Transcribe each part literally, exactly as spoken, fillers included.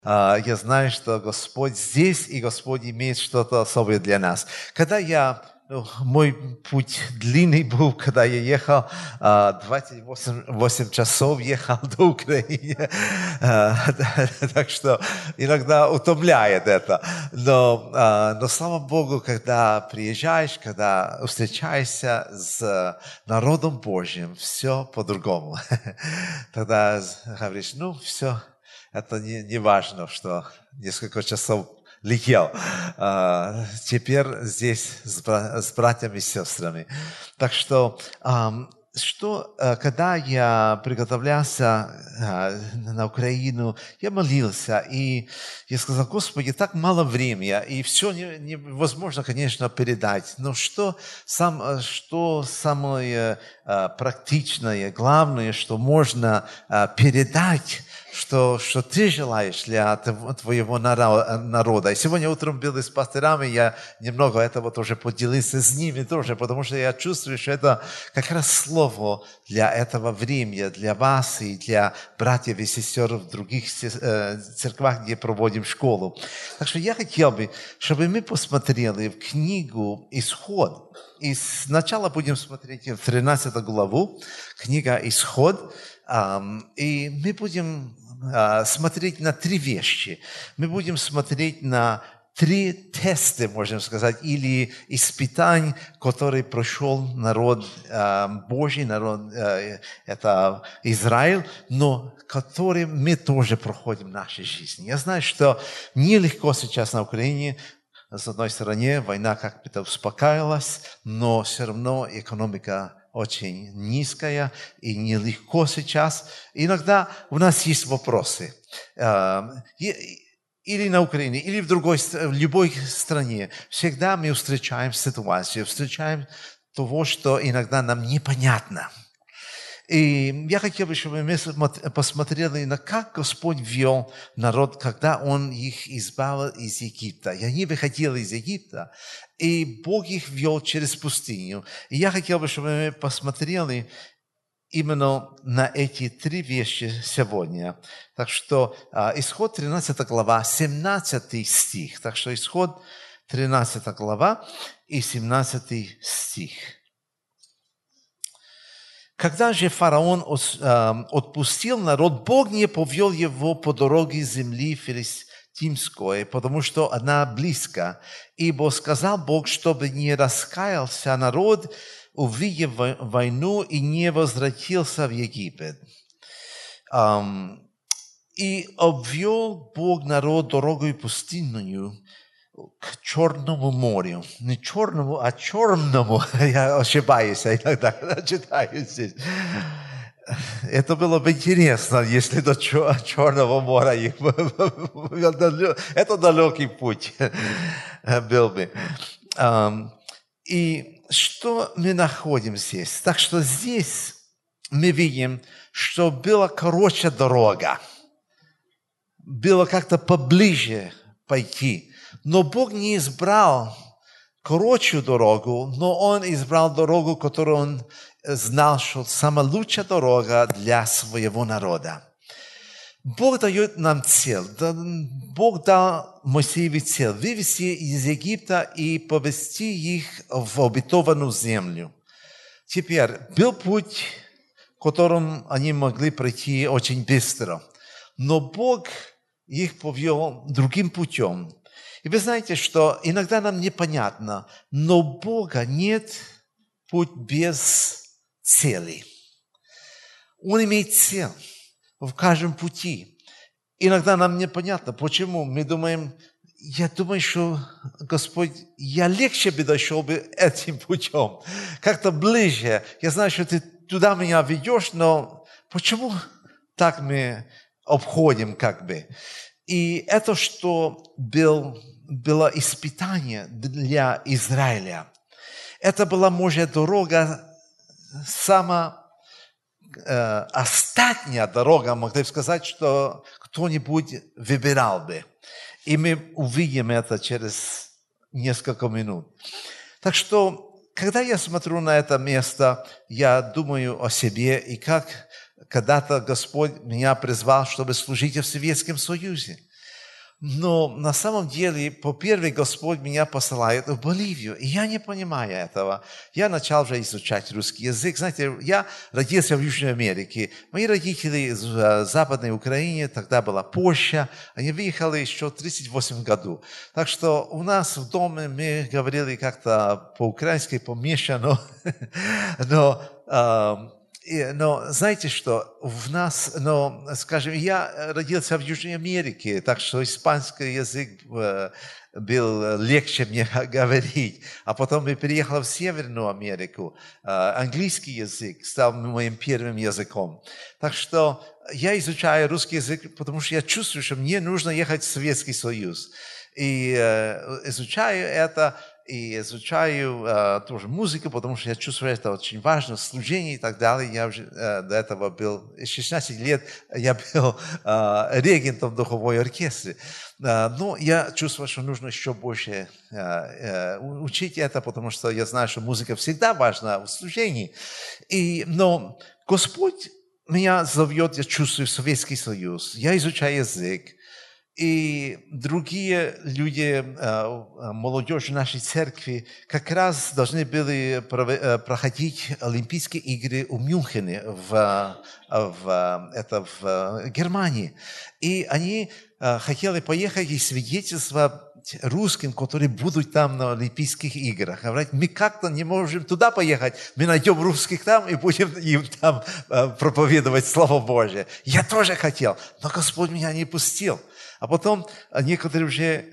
А, Я знаю, что Господь здесь, и Господь имеет что-то особое для нас. Когда я, ну, мой путь длинный был, когда я ехал, а, двадцать восемь часов ехал до Украины. А, Так что иногда утомляет это. Но, а, но слава Богу, когда приезжаешь, когда встречаешься с народом Божьим, все по-другому. Тогда говоришь, ну, все. Это не, не важно, что несколько часов летел. А, теперь здесь с, бра- с братьями и сестрами. Так что, ам, что, а, когда я приготовлялся а, на Украину, я молился, и я сказал: Господи, так мало времени, и все не- невозможно, конечно, передать. Но что, сам, а, что самое а, практичное, главное, что можно а, передать, что, что ты желаешь для твоего народа. И сегодня утром был с пасторами, я немного этого тоже поделился с ними тоже, потому что я чувствую, что это как раз слово для этого времени, для вас и для братьев и сестер в других церквах, где проводим школу. Так что я хотел бы, чтобы мы посмотрели в книгу «Исход». И сначала будем смотреть в тринадцатую главу, книга «Исход». И мы будем смотреть на три вещи. Мы будем смотреть на три теста, можно сказать, или испытаний, которые прошел народ Божий, народ, это Израиль, но которые мы тоже проходим в нашей жизни. Я знаю, что нелегко сейчас на Украине. С одной стороны, война как-то успокаивалась, но все равно экономика очень низкая и нелегко сейчас. Иногда у нас есть вопросы. Или на Украине, или в другой, в любой стране. Всегда мы встречаем ситуацию, встречаем того, что иногда нам непонятно. И я хотел бы, чтобы мы посмотрели на как Господь вел народ, когда Он их избавил из Египта. И они выходили из Египта, и Бог их вел через пустыню. И я хотел бы, чтобы мы посмотрели именно на эти три вещи сегодня. Так что Исход тринадцатая глава, семнадцатый стих. Так что Исход тринадцатая глава и семнадцатый стих. Когда же фараон отпустил народ, Бог не повел его по дороге земли филистимской, потому что она близко. Ибо сказал Бог, чтобы не раскаялся народ, увидев войну, и не возвратился в Египет. И обвел Бог народ дорогой пустынную к Черному морю. Не черному, а черному. Я ошибаюсь иногда, когда читаю здесь. Это было бы интересно, если до Черного моря их... Это далекий путь был бы. И что мы находим здесь? Так что здесь мы видим, что была короче дорога. Было как-то поближе пойти. Но Бог не избрал короче дорогу, но Он избрал дорогу, которую Он знал, что самая лучшая дорога для своего народа. Бог дает нам цель. Бог дал Моисееву цель вывести из Египта и повести их в обетованную землю. Теперь был путь, которым они могли пройти очень быстро. Но Бог их повел другим путем. И вы знаете, что иногда нам непонятно, но у Бога нет путь без цели. Он имеет цель в каждом пути. Иногда нам непонятно, почему. Мы думаем, я думаю, что, Господь, я легче бы дошел бы этим путем, как-то ближе. Я знаю, что Ты туда меня ведешь, но почему так мы обходим как бы? И это, что был, было испытание для Израиля. Это была, может, дорога, самая э, остатняя дорога, могли бы сказать, что кто-нибудь выбирал бы. И мы увидим это через несколько минут. Так что, когда я смотрю на это место, я думаю о себе и как... Когда-то Господь меня призвал, чтобы служить в Советском Союзе. Но на самом деле, по-первых, Господь меня посылает в Боливию, и я не понимаю этого. Я начал уже изучать русский язык. Знаете, я родился в Южной Америке. Мои родители из Западной Украины, тогда была Польша, они выехали еще в тридцать восьмом году. Так что у нас в доме мы говорили как-то по-украински, помешано, но... Но знаете что, в нас, но, скажем, я родился в Южной Америке, так что испанский язык был легче мне говорить. А потом я переехал в Северную Америку, английский язык стал моим первым языком. Так что я изучаю русский язык, потому что я чувствую, что мне нужно ехать в Советский Союз. И изучаю это. И изучаю э, тоже музыку, потому что я чувствую, это очень важно, служение и так далее. Я уже э, до этого был, шестнадцать лет я был э, регентом в духовой оркестре. Э, но я чувствую, что нужно еще больше э, э, учить это, потому что я знаю, что музыка всегда важна в служении. И, но Господь меня зовет, я чувствую, в Советский Союз. Я изучаю язык. И другие люди, молодежь нашей церкви, как раз должны были проходить Олимпийские игры в Мюнхене, в, в, это в Германии. И они хотели поехать и свидетельствовать русским, которые будут там на Олимпийских играх. Говорят, мы как-то не можем туда поехать, мы найдем русских там и будем им там проповедовать Слово Божие. Я тоже хотел, но Господь меня не пустил. А потом некоторые уже э,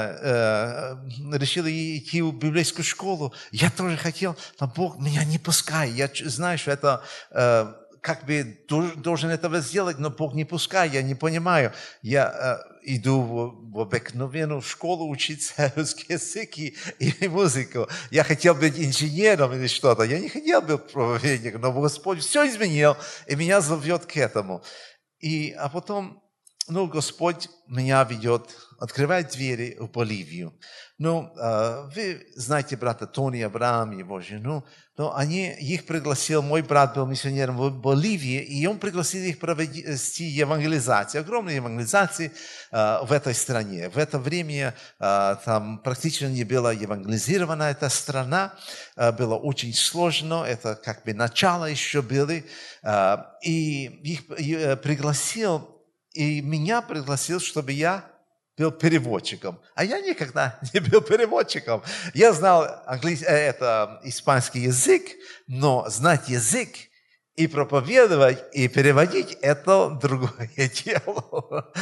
э, решили идти в библейскую школу. Я тоже хотел, но Бог меня не пускает. Я знаю, что это э, как бы должен этого сделать, но Бог не пускает. Я не понимаю. Я э, иду в, в обыкновенную школу учиться русский язык и, и музыку. Я хотел быть инженером или что-то. Я не хотел быть проповедником, но Господь все изменил и меня зовет к этому. И, а потом... Ну, Господь меня ведет, открывает двери в Боливию. Ну, вы знаете брата Тони Абрам, его жену, но они, их пригласил, мой брат был миссионером в Боливии, и он пригласил их провести евангелизацию, огромные евангелизации в этой стране. В это время там практически не была евангелизирована эта страна, было очень сложно, это как бы начало еще было, и их пригласил. И меня пригласил, чтобы я был переводчиком. А я никогда не был переводчиком. Я знал английский, это испанский язык, но знать язык и проповедовать, и переводить – это другое дело.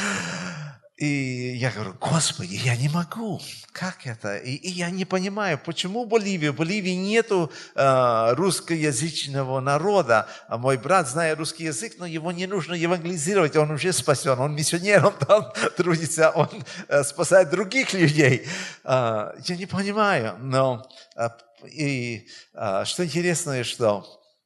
И я говорю, Господи, я не могу. Как это? И, и я не понимаю, почему в Боливии? В Боливии нету э, русскоязычного народа. А мой брат, зная русский язык, но его не нужно евангелизировать, он уже спасен. Он миссионер, он там трудится, он э, спасает других людей. Э, я не понимаю. Но э, и, э, что интересно, что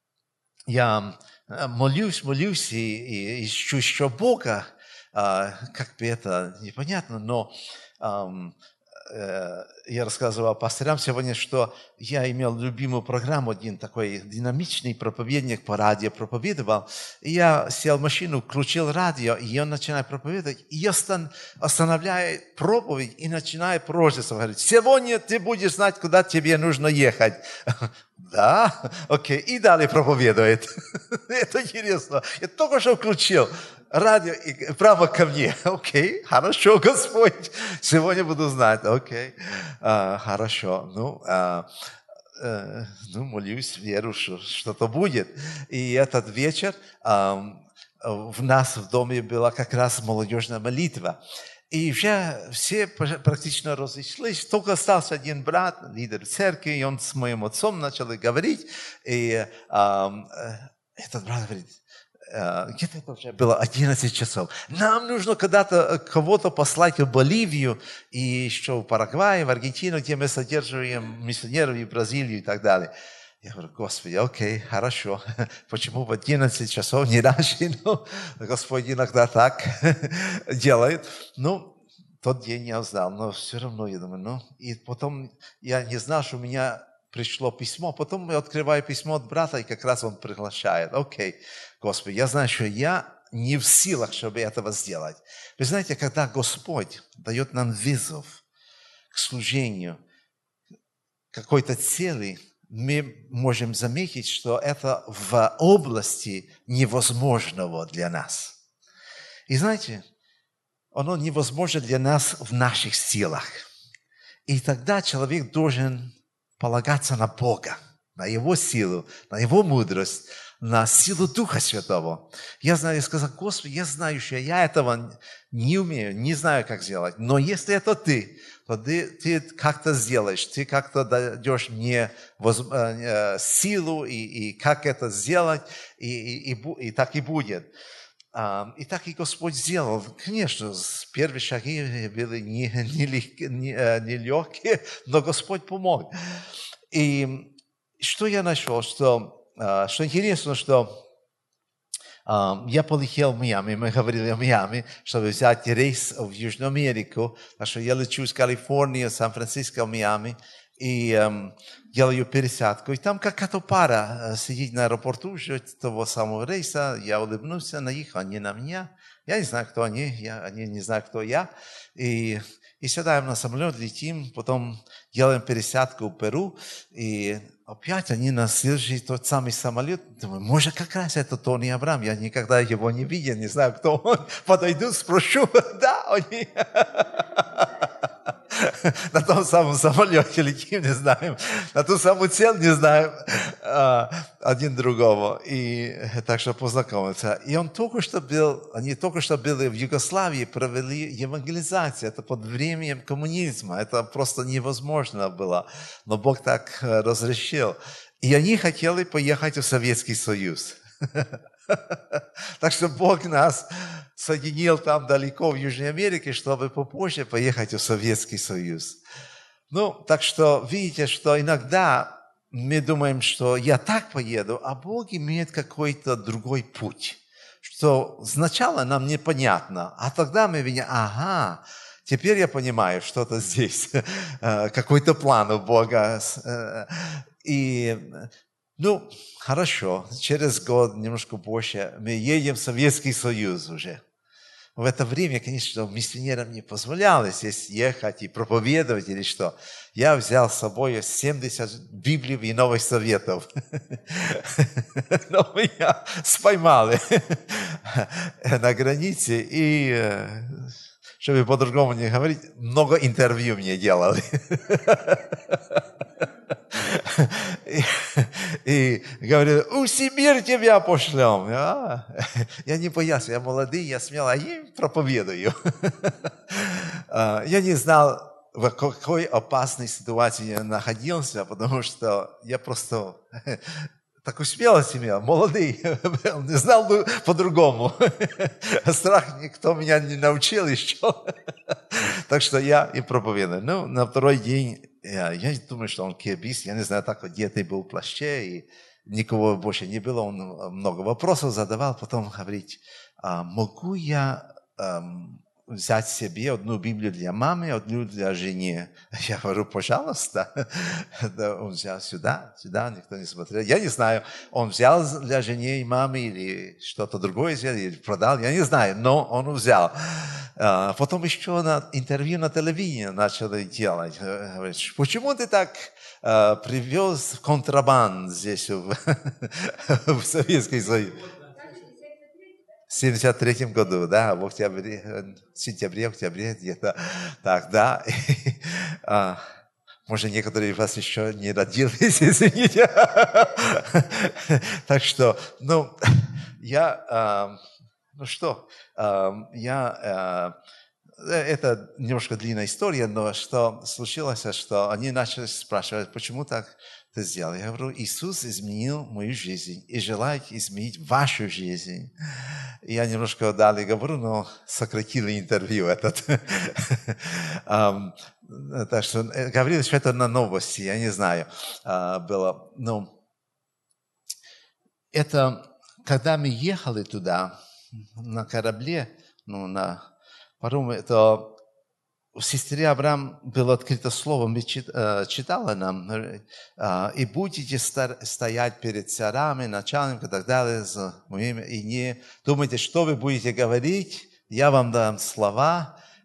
я молюсь, молюсь и, и ищу еще Бога. Uh, как бы это непонятно, но um, uh, я рассказывал пастырям сегодня, что я имел любимую программу, один такой динамичный проповедник по радио проповедовал, и я сел в машину, включил радио, и он начинает проповедовать, и я останавливаю проповедь и начинаю пророчество говорить, сегодня ты будешь знать, куда тебе нужно ехать. Да, окей, и далее проповедует. Это интересно. Я только что включил радио и прямо ко мне. Окей, хорошо, Господь, сегодня буду знать. Окей, а, хорошо. Ну, а, а, ну, молюсь, верю, что что-то будет. И этот вечер а, в нас в доме была как раз молодежная молитва. И уже все практически разошлись, только остался один брат, лидер церкви, и он с моим отцом начал говорить, и э, этот брат говорит, э, где-то это уже было одиннадцать часов, нам нужно когда-то кого-то послать в Боливию, и еще в Парагвай, в Аргентину, где мы содерживаем миссионеров, и в Бразилию и так далее. Я говорю, Господи, окей, хорошо. Почему в одиннадцать часов не раньше? Ну, Господь иногда так делает. Ну, тот день я знал, но все равно я думаю, ну. И потом я не знал, что у меня пришло письмо. Потом я открываю письмо от брата, и как раз он приглашает. Окей, Господи, я знаю, что я не в силах, чтобы этого сделать. Вы знаете, когда Господь дает нам вызов к служению, какой-то цели, мы можем заметить, что это в области невозможного для нас. И знаете, оно невозможно для нас в наших силах. И тогда человек должен полагаться на Бога, на Его силу, на Его мудрость, на силу Духа Святого. Я знаю, я сказал: Господи, я знаю, что я этого не умею, не знаю, как сделать. Но если это Ты, то Ты, ты как-то сделаешь, Ты как-то дадешь мне воз, э, силу, и, и как это сделать, и, и, и, и так и будет. И так и Господь сделал. Конечно, первые шаги были нелегкие, не, не легкие, но Господь помог. И что я нашел, что, что интересно, что я полетел в Майами, мы говорили о Майами, чтобы взять рейс в Южную Америку, так что я лечу из Калифорнии, Сан-Франциско в Майами, и um, делаю пересадку. И там какая-то пара сидит на аэропорту, ждет того самого рейса. Я улыбнулся на них, они на меня. Я не знаю, кто они, я, они не знают, кто я. И, и сядаем на самолет, летим, потом делаем пересадку в Перу. И опять они на следующий тот самый самолет. Думаю, может, как раз это Тони Абрам. Я никогда его не видел, не знаю, кто он. Подойду, спрошу. Да, они... На том самом самолете летим, не знаем. На ту самую цель не знаем один другого. И так что познакомиться. И он только что был, они только что были в Югославии, провели евангелизацию. Это под временем коммунизма. Это просто невозможно было. Но Бог так разрешил. И они хотели поехать в Советский Союз. Так что Бог нас соединил там далеко в Южной Америке, чтобы попозже поехать в Советский Союз. Ну, так что видите, что иногда мы думаем, что я так поеду, а Бог имеет какой-то другой путь, что сначала нам непонятно, а тогда мы видим, ага, теперь я понимаю, что-то здесь, какой-то план у Бога. И... Ну, хорошо, через год, немножко позже, мы едем в Советский Союз уже. В это время, конечно, миссионерам не позволялось здесь ехать и проповедовать или что. Я взял с собой семьдесят Библий и Новых Заветов. Но меня споймали на границе и... Чтобы по-другому не говорить, много интервью мне делали. И, и говорили, у Сибирь тебя пошлем. А, я не боялся, я молодой, я смел, а я проповедую. Я не знал, в какой опасной ситуации я находился, потому что я просто... Так смелость имел, молодый, не знал бы по-другому. Страх никто меня не научил еще. Так что я и проповедую. Ну, на второй день, я, я думаю, что он киргиз, я не знаю, так одетый был в плаще, и никого больше не было, он много вопросов задавал, потом говорит, а, могу я эм, взять себе одну Библию для мамы, одну для жены. Я говорю, пожалуйста. Он взял сюда, сюда, никто не смотрел. Я не знаю, он взял для жены и мамы или что-то другое взял, или продал, я не знаю, но он взял. Потом еще на интервью на телевидении начали делать. Говорит, почему ты так привез контрабанд здесь в, в Советский Союз? В семьдесят третьем году, да, в октябре, в сентябре, октябре где-то, так, да. И, а, может, некоторые из вас еще не родились, извините. Так что, ну, я, а, ну что, а, я, а, это немножко длинная история, но что случилось, что они начали спрашивать, почему так ты сделал? Я говорю, Иисус изменил мою жизнь и желает изменить вашу жизнь. И я немножко далее говорю, но сократили интервью этот. Так что говорили, что это на новости, я не знаю, было. Но это, когда мы ехали туда, на корабле, ну, на пароме, то у сестры Авраам было открыто слово, мы читала нам, и будете стоять перед царями, начальниками и так далее, и не думайте, что вы будете говорить, я вам дам слова,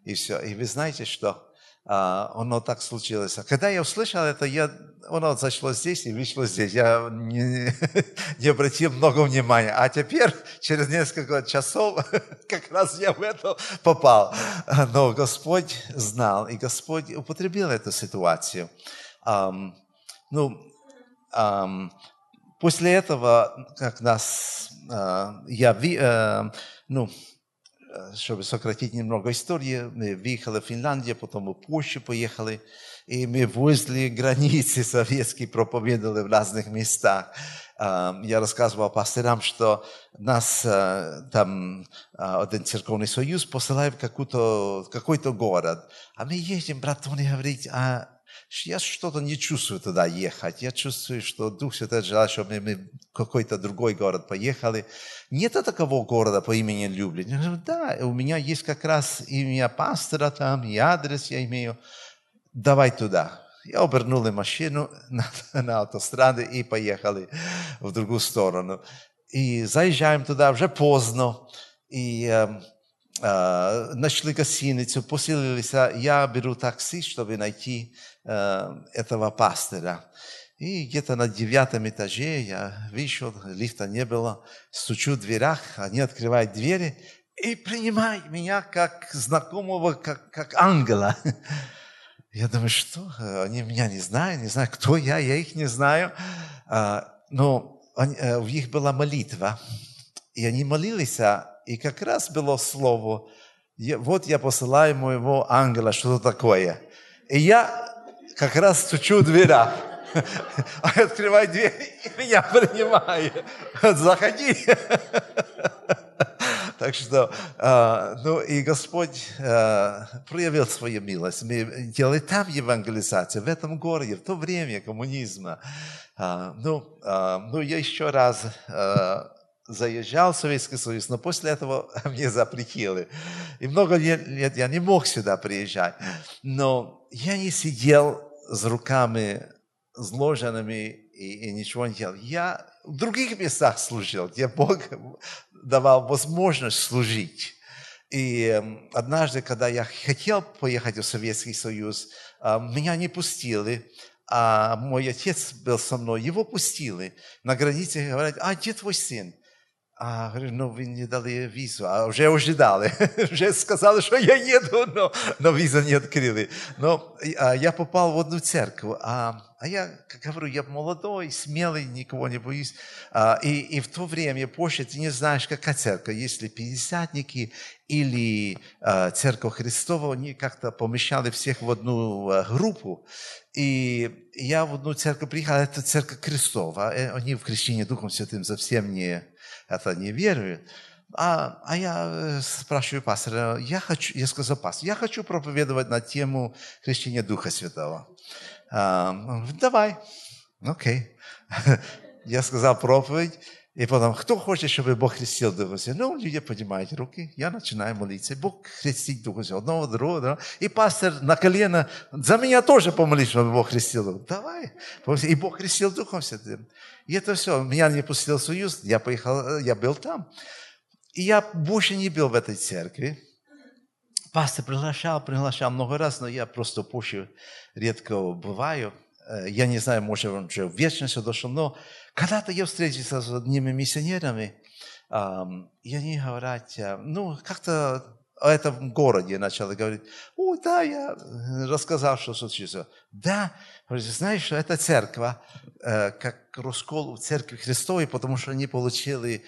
и все. И вы знаете, что а, оно так случилось. А когда я услышал это, я, оно зашло здесь и вышло здесь. Я не, не обратил много внимания. А теперь, через несколько часов, как раз я в это попал. Но Господь знал, и Господь употребил эту ситуацию. Um, ну, um, после этого, как нас, uh, я, uh, ну, чтобы сократить немного истории, мы въехали в Финляндию, потом мы в Польшу поехали, и мы возле границы советской проповедовали в разных местах. Я рассказывал пасторам, что нас там один церковный союз посылает в какой-то, какой-то город, а мы едем, брат Тони говорит, а я что-то не чувствую туда ехать. Я чувствую, что Дух Святой желает, чтобы мы в какой-то другой город поехали. Нет такого города по имени Люблин. Я говорю, да, у меня есть как раз имя пастора там, и адрес я имею. Давай туда. Я обернул машину на, на автостраду и поехали в другую сторону. И заезжаем туда уже поздно. И э, э, нашли гостиницу, поселились. Я беру такси, чтобы найти э, этого пастора. И где-то на девятом этаже я вышел, лифта не было, стучу в дверях, они открывают двери и принимают меня как знакомого, как, как ангела. Я думаю, что? Они меня не знают, не знаю, кто я, я их не знаю. Но у них была молитва, и они молились, и как раз было слово, вот я посылаю моего ангела, что-то такое. И я как раз стучу в дверях. А открывай дверь и меня принимает. Заходи. Так что, ну и Господь проявил свою милость. Мы делали там евангелизацию, в этом городе, в то время коммунизма. Ну, ну я еще раз заезжал в Советский Союз, но после этого мне запретили. И много лет я не мог сюда приезжать. Но я не сидел с руками сложенными и, и ничего не делал. Я в других местах служил, где Бог давал возможность служить. И э, однажды, когда я хотел поехать в Советский Союз, э, меня не пустили, а мой отец был со мной, его пустили. На границе говорят, а где твой сын? А, говорю, ну вы не дали визу, а уже уже дали, уже сказали, что я еду, но, но визу не открыли. Но а, я попал в одну церковь, а, а я, как говорю, я молодой, смелый, никого не боюсь. А, и, и в то время, позже, ты не знаешь, какая церковь, если пятидесятники или а, Церковь Христова, они как-то помещали всех в одну а, группу. И я в одну церковь приехал, это Церковь Христова, они в крещении Духом Святым совсем не... это не веруют. А, а я спрашиваю пастора, я хочу, я сказал пастор, я хочу проповедовать на тему крещения Духа Святого. А, он говорит, давай. Окей. Я сказал проповедь, и потом, кто хочет, чтобы Бог крестил Духа Святого? Ну, люди поднимают руки, я начинаю молиться. Бог крестит Духа Святого, одного, другого, другого. И пастор на колено, за меня тоже помолись, чтобы Бог крестил Духа. Давай. И Бог крестил Духом Святым. И это все. Меня не пустил в Союз, я поехал, я был там. И я больше не был в этой церкви. Пастор приглашал, приглашал много раз, но я просто позже редко бываю. Я не знаю, может, он уже в вечность дошел, но когда-то я встретился с одними миссионерами, и они говорят, ну, как-то о этом городе начали говорить. О, да, я рассказал, что случилось. Да, знаешь, что это церковь, как раскол в церкви Христовой, потому что они получили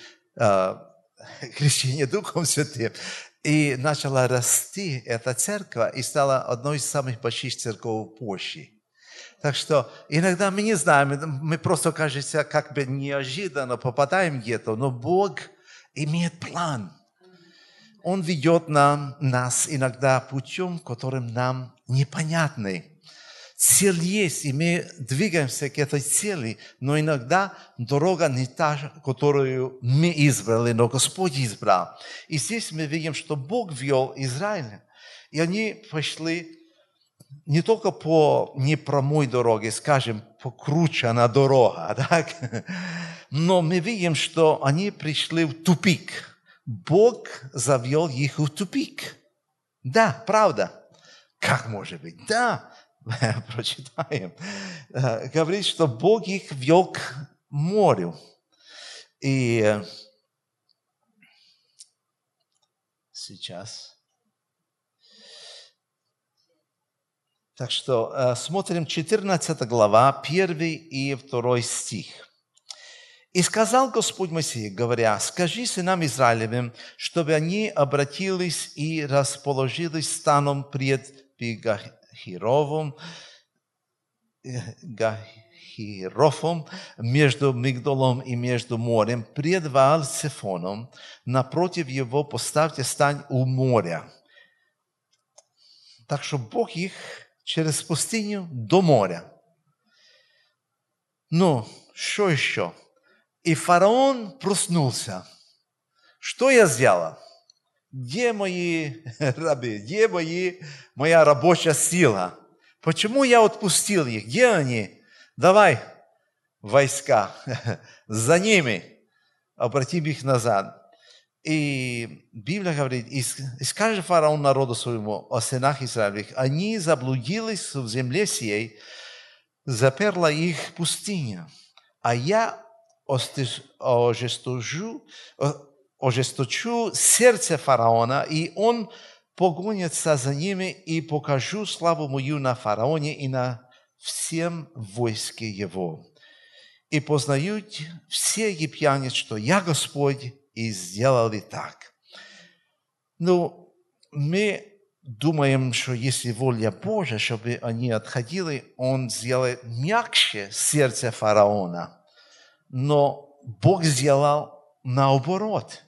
крещение Духом Святым. И начала расти эта церковь, и стала одной из самых больших церковей в Польше. Так что иногда мы не знаем, мы просто, кажется, как бы неожиданно попадаем где-то, но Бог имеет план. Он ведет нам, нас иногда путем, которым нам непонятный. Цель есть, и мы двигаемся к этой цели, но иногда дорога не та, которую мы избрали, но Господь избрал. И здесь мы видим, что Бог вел Израиль, и они пошли не только по непрямой дороге, скажем, покруче она дорога, так? Но мы видим, что они пришли в тупик. Бог завел их в тупик. Да, правда. Как может быть? Да, прочитаем. Говорит, что Бог их вел к морю. И сейчас. Так что смотрим четырнадцатая глава, первый и второй стих. «И сказал Господь Моисею, говоря, скажи сынам Израилевым, чтобы они обратились и расположились станом пред Пигахировым, Гахирофом, между Мигдолом и между морем, пред Вааль-Цефоном, напротив его поставьте стань у моря». Так что Бог их через пустыню до моря. Ну, что еще? И фараон проснулся. Что я сделал? Где мои рабы? Где мои, моя рабочая сила? Почему я отпустил их? Где они? Давай, войска, за ними. Обратим их назад. И Библия говорит, и скажет фараон народу своему о сынах Израилевых, они заблудились в земле сей, заперла их пустыня, а я ожесточу, ожесточу сердце фараона, и он погонится за ними, и покажу славу мою на фараоне и на всем войске его. И познают все египтяне, что я Господь, и сделали так. Ну, мы думаем, что если воля Божия, чтобы они отходили, Он сделает мягче сердце фараона. Но Бог сделал наоборот.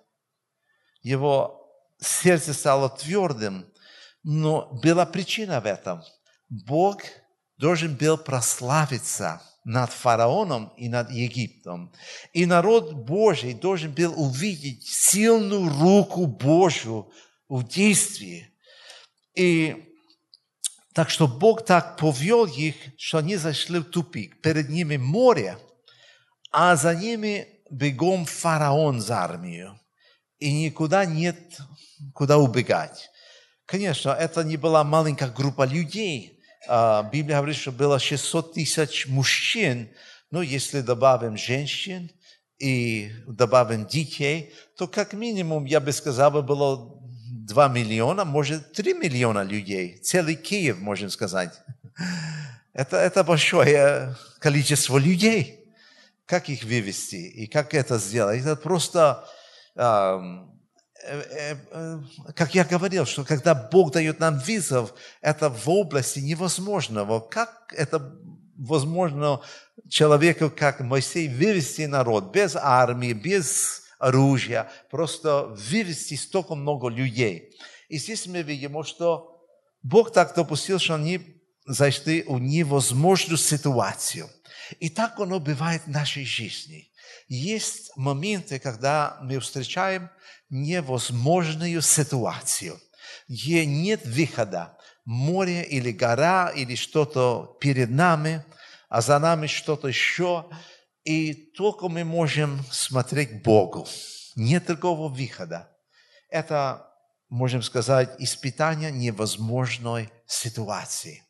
Его сердце стало твердым, но была причина в этом. Бог должен был прославиться над фараоном и над Египтом. И народ Божий должен был увидеть сильную руку Божью в действии. И так что Бог так повел их, что они зашли в тупик. Перед ними море, а за ними бегом фараон за армию. И никуда нет куда убегать. Конечно, это не была маленькая группа людей. Библия говорит, что было шестьсот тысяч мужчин, но если добавим женщин и добавим детей, то как минимум, я бы сказал, было два миллиона, может, три миллиона людей. Целый Киев, можно сказать. Это, это большое количество людей. Как их вывести и как это сделать? Это просто... Как я говорил, что когда Бог дает нам вызов, это в области невозможного. Как это возможно человеку, как Моисей, вывести народ без армии, без оружия, просто вывести столько много людей. И здесь мы видим, что Бог так допустил, что они зашли в невозможную ситуацию. И так оно бывает в нашей жизни. Есть моменты, когда мы встречаем невозможную ситуацию, где нет выхода. Море или гора, или что-то перед нами, а за нами что-то еще. И только мы можем смотреть к Богу. Нет другого выхода. Это, можем сказать, испытание невозможной ситуации.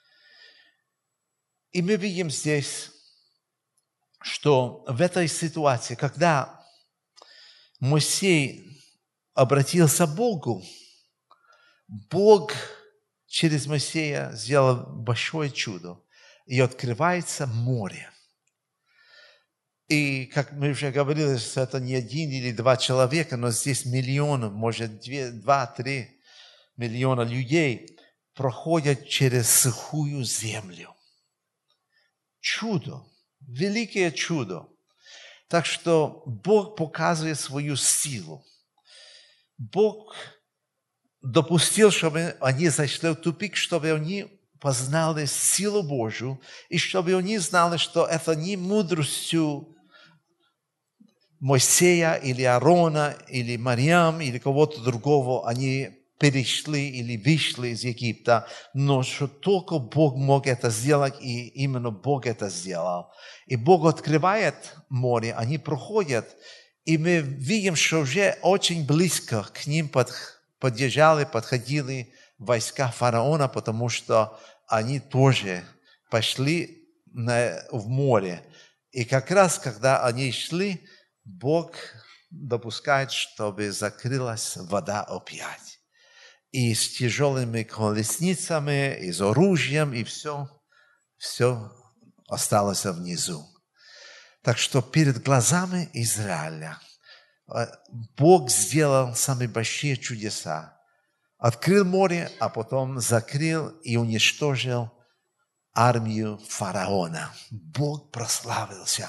И мы видим здесь, что в этой ситуации, когда Моисей обратился к Богу, Бог через Моисея сделал большое чудо, и открывается море. И, как мы уже говорили, что это не один или два человека, но здесь миллионы, может, два-три миллиона людей проходят через сухую землю. Чудо, великое чудо. Так что Бог показывает свою силу. Бог допустил, чтобы они зашли в тупик, чтобы они познали силу Божью, и чтобы они знали, что это не мудростью Моисея или Аарона, или Мариам, или кого-то другого они перешли или вышли из Египта, но что только Бог мог это сделать, и именно Бог это сделал. И Бог открывает море, они проходят, и мы видим, что уже очень близко к ним под, подъезжали, подходили войска фараона, потому что они тоже пошли на, в море. И как раз, когда они шли, Бог допускает, чтобы закрылась вода опять. И с тяжелыми колесницами, и с оружием, и все, все осталось внизу. Так что перед глазами Израиля Бог сделал самые большие чудеса. Открыл море, а потом закрыл и уничтожил армию фараона. Бог прославился.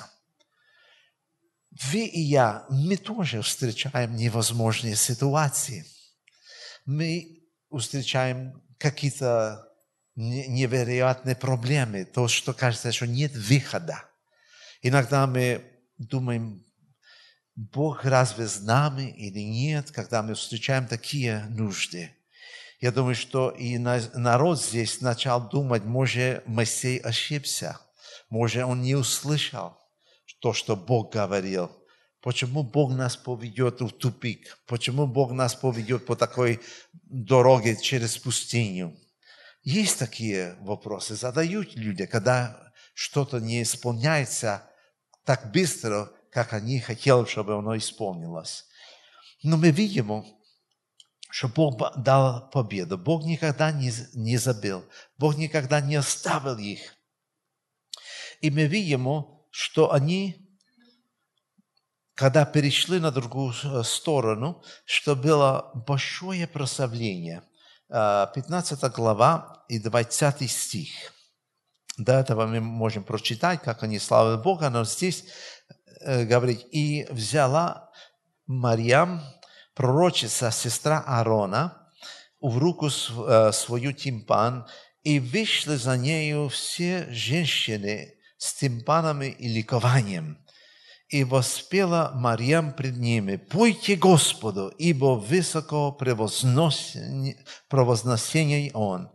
Вы и я, мы тоже встречаем невозможные ситуации. Мы встречаем какие-то невероятные проблемы, то, что кажется, что нет выхода. Иногда мы думаем, Бог разве с нами или нет, когда мы встречаем такие нужды. Я думаю, что и народ здесь начал думать, может, Моисей ошибся, может, он не услышал то, что Бог говорил. Почему Бог нас поведет в тупик? Почему Бог нас поведет по такой дороге через пустыню? Есть такие вопросы, задают люди, когда что-то не исполняется так быстро, как они хотели, чтобы оно исполнилось. Но мы видим, что Бог дал победу. Бог никогда не, не забыл. Бог никогда не оставил их. И мы видим, что они, когда перешли на другую сторону, что было большое прославление. пятнадцатая глава и двадцатый стих. До этого мы можем прочитать, как они славили Бога, но здесь говорит, и взяла Марьям, пророчица, сестра Аарона, в руку свою тимпан, и вышли за нею все женщины с тимпанами и ликованием. И воспела Марьям пред ними: «Пойте Господу, ибо высоко превозносение Он,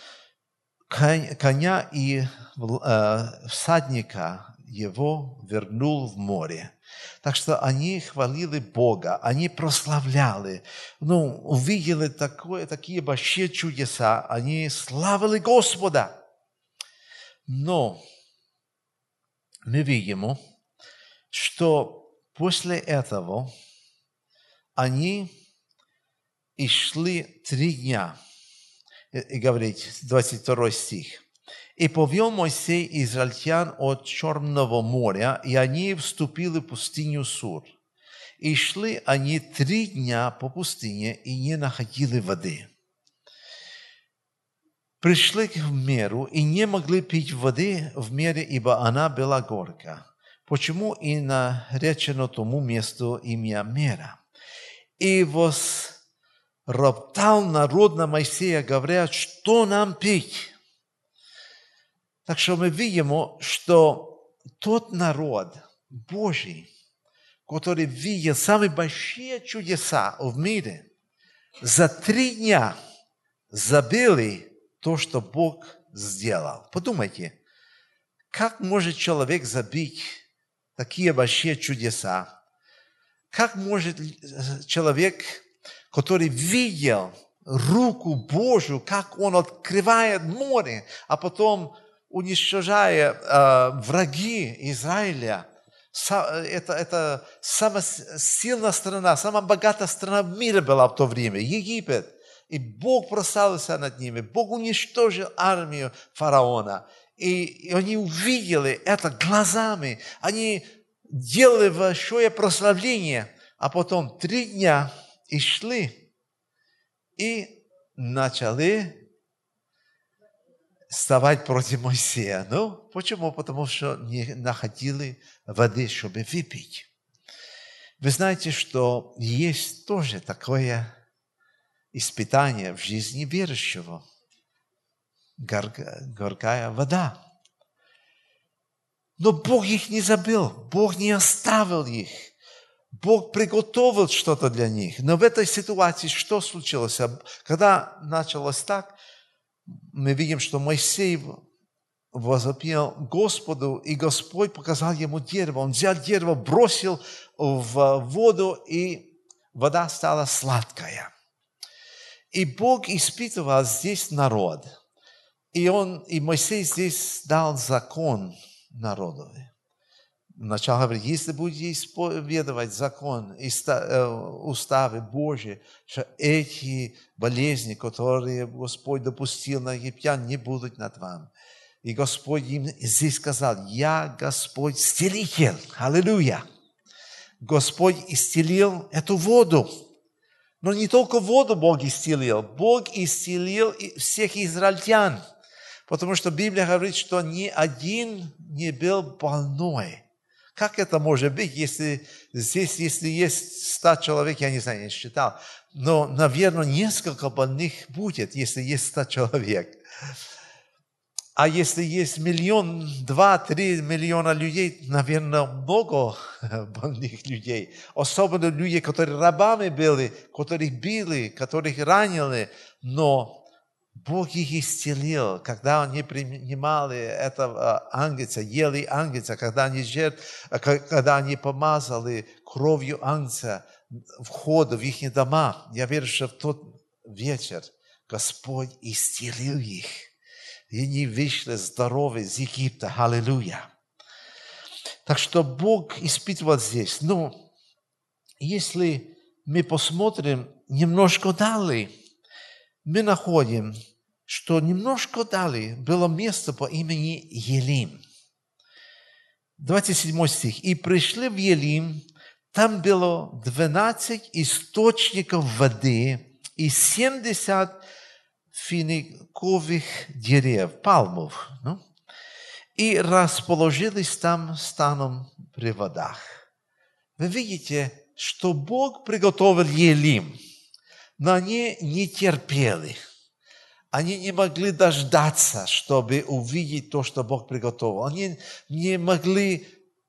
коня и всадника его вернул в море». Так что они хвалили Бога, они прославляли, ну, увидели такое, такие большие чудеса, они славили Господа. Но мы видим, что после этого они и шли три дня. И говорит, двадцать второй стих. «И повел Моисей израильтян от Черного моря, и они вступили в пустыню Сур. И шли они три дня по пустыне, и не находили воды. Пришли к меру, и не могли пить воды в мере, ибо она была горька. Почему и наречено тому месту имя Мера? И возроптал народ на Моисея, говоря: что нам пить?» Так что мы видим, что тот народ Божий, который видел самые большие чудеса в мире, за три дня забыли то, что Бог сделал. Подумайте, как может человек забыть такие большие чудеса? Как может человек, который видел руку Божию, как Он открывает море, а потом, уничтожая э, враги Израиля, это, это самая сильная страна, самая богатая страна в мире была в то время, Египет. И Бог прославился над ними, Бог уничтожил армию фараона. И, и они увидели это глазами, они делали большое прославление, а потом три дня и шли, и начали вставать против Моисея. Ну, почему? Потому что не находили воды, чтобы выпить. Вы знаете, что есть тоже такое испытание в жизни верующего. Горка, горькая вода. Но Бог их не забыл, Бог не оставил их. Бог приготовил что-то для них. Но в этой ситуации что случилось? Когда началось так, мы видим, что Моисей возопил Господу, и Господь показал ему дерево. Он взял дерево, бросил в воду, и вода стала сладкая. И Бог испытывал здесь народ. И, он, и Моисей здесь дал закон народу. Вначале говорит, если будете исповедовать закон, уставы Божьи, что эти болезни, которые Господь допустил на египтян, не будут над вами. И Господь им здесь сказал, я Господь исцелитель. Аллилуйя. Господь исцелил эту воду. Но не только воду Бог исцелил. Бог исцелил всех израильтян. Потому что Библия говорит, что ни один не был больной. Как это может быть, если здесь, если есть ста человек, я не знаю, я не считал, но, наверное, несколько больных будет, если есть ста человек. А если есть миллион, два, три миллиона людей, наверное, много больных людей. Особенно люди, которые рабами были, которых били, которых ранили, но Бог их исцелил, когда они принимали этого ангельца, ели ангельца, когда они, жертв, когда они помазали кровью ангельца вход в их дома. Я верю, что в тот вечер Господь исцелил их. И они вышли здоровы из Египта. Аллилуйя. Так что Бог испытывал здесь. Но если мы посмотрим немножко далее, мы находим, что немножко далее было место по имени Елим. двадцать седьмой стих. «И пришли в Елим, там было двенадцать источников воды и семьдесят финиковых деревьев, пальмов, ну, и расположились там станом при водах». Вы видите, что Бог приготовил Елим, но они не терпели. Они не могли дождаться, чтобы увидеть то, что Бог приготовил. Они не могли,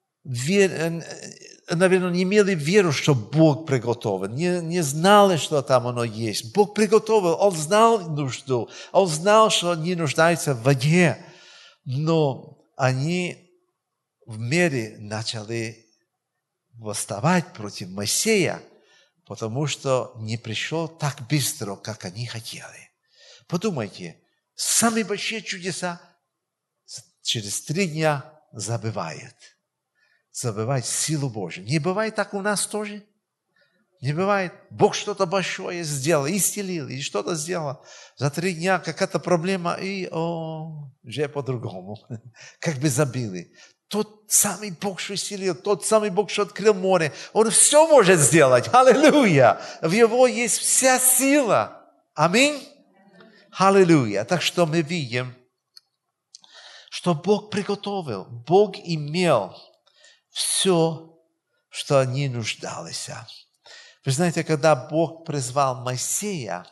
наверное, не имели веру, что Бог приготовил. Не, не знали, что там оно есть. Бог приготовил. Он знал нужду. Он знал, что они нуждаются в воде. Но они в мире начали восставать против Моисея, потому что не пришел так быстро, как они хотели. Подумайте, самые большие чудеса через три дня забывают. Забывают силу Божию. Не бывает так у нас тоже? Не бывает. Бог что-то большое сделал, исцелил, и что-то сделал. За три дня какая-то проблема, и о, уже по-другому. Как бы забыли. Тот самый Бог, что исцелил, тот самый Бог, что открыл море, Он все может сделать. Аллилуйя! В Его есть вся сила. Аминь. Аллилуйя. Так что мы видим, что Бог приготовил. Бог имел все, что они нуждались. Вы знаете, когда Бог призвал Моисея,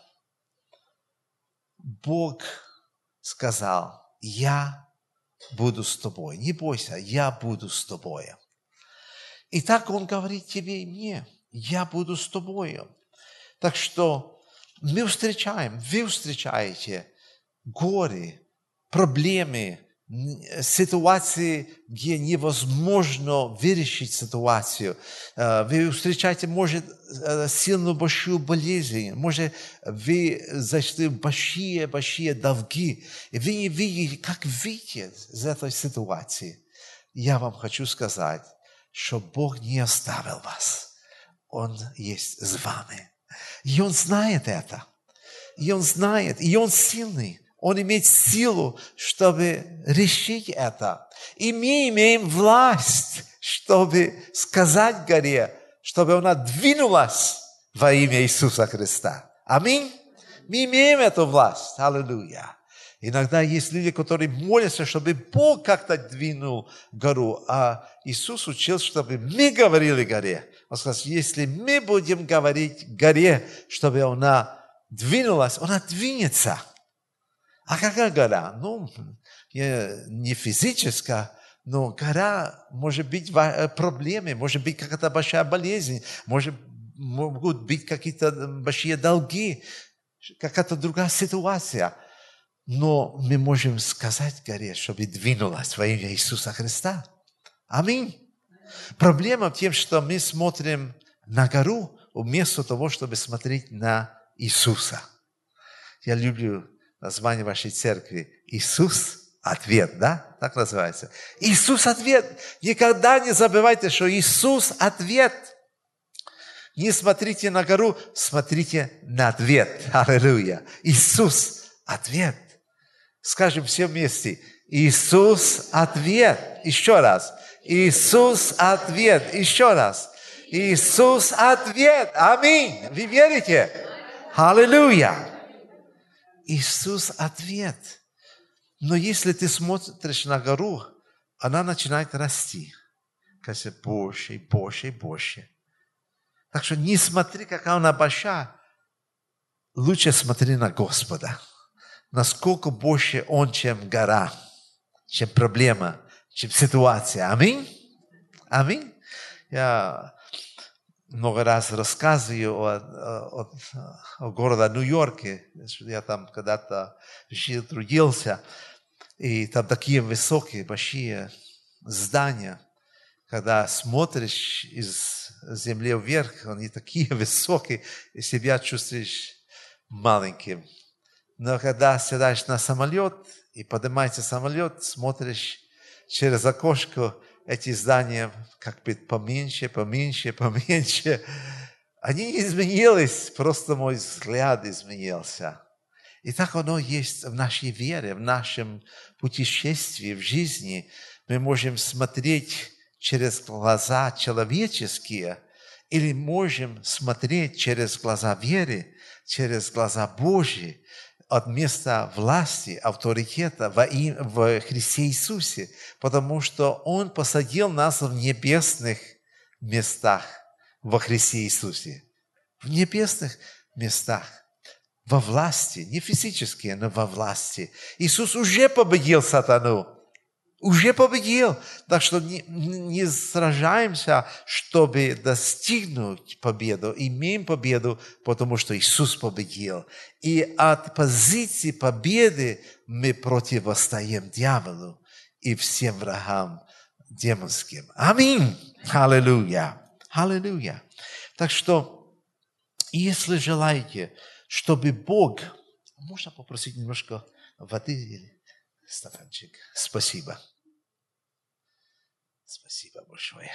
Бог сказал, я буду с тобой. Не бойся, я буду с тобой. И так Он говорит тебе и мне, я буду с тобой. Так что мы встречаем, вы встречаете горе, проблемы, ситуации, где невозможно вырішить ситуацию. Вы встречаете, может, сильную большую болезнь, может, вы зашли в большие-большие долги, и вы не видите, как выйти из этой ситуации. Я вам хочу сказать, что Бог не оставил вас. Он есть с вами. И Он знает это. И Он знает, и Он сильный. Он имеет силу, чтобы решить это. И мы имеем власть, чтобы сказать горе, чтобы она двинулась во имя Иисуса Христа. Аминь. Мы имеем эту власть. Аллилуйя. Иногда есть люди, которые молятся, чтобы Бог как-то двинул гору, а Иисус учил, чтобы мы говорили горе. Он сказал, если мы будем говорить горе, чтобы она двинулась, она двинется. А какая гора? Ну, не физическая, но гора, может быть, проблемы, может быть, какая-то большая болезнь, может, могут быть какие-то большие долги, какая-то другая ситуация. Но мы можем сказать горе, чтобы двинулась во имя Иисуса Христа. Аминь. Проблема в том, что мы смотрим на гору, вместо того, чтобы смотреть на Иисуса. Я люблю название вашей церкви. Иисус – ответ, да? Так называется. Иисус – ответ. Никогда не забывайте, что Иисус – ответ. Не смотрите на гору, смотрите на ответ. Аллилуйя. Иисус – ответ. Скажем все вместе. Иисус – ответ. Еще раз. Иисус – ответ. Еще раз. Иисус – ответ. Аминь. Вы верите? Аллилуйя. Иисус – ответ. Но если ты смотришь на гору, она начинает расти. Кажется, больше и больше и больше. Так что не смотри, какая она большая. Лучше смотри на Господа. Насколько больше Он, чем гора, чем проблема, чем ситуация. Аминь? Аминь? Я много раз рассказываю о, о, о городе Нью-Йорке. Я там когда-то жил, трудился. И там такие высокие, большие здания. Когда смотришь из земли вверх, они такие высокие, и себя чувствуешь маленьким. Но когда сидаешь на самолет, и поднимается самолет, смотришь через окошко, эти здания как бы поменьше, поменьше, поменьше. Они не изменились, просто мой взгляд изменился. И так оно есть в нашей вере, в нашем путешествии, в жизни. Мы можем смотреть через глаза человеческие, или можем смотреть через глаза веры, через глаза Божьи, от места власти, авторитета во им, в Христе Иисусе, потому что Он посадил нас в небесных местах во Христе Иисусе. В небесных местах, во власти, не физические, но во власти. Иисус уже победил сатану. Уже победил. Так что не, не сражаемся, чтобы достигнуть победу. Имеем победу, потому что Иисус победил. И от позиции победы мы противостоим дьяволу и всем врагам демонским. Аминь. Аллилуйя. Аллилуйя. Так что, если желаете, чтобы Бог... Можно попросить немножко воды или стаканчик? Спасибо. Спасибо большое.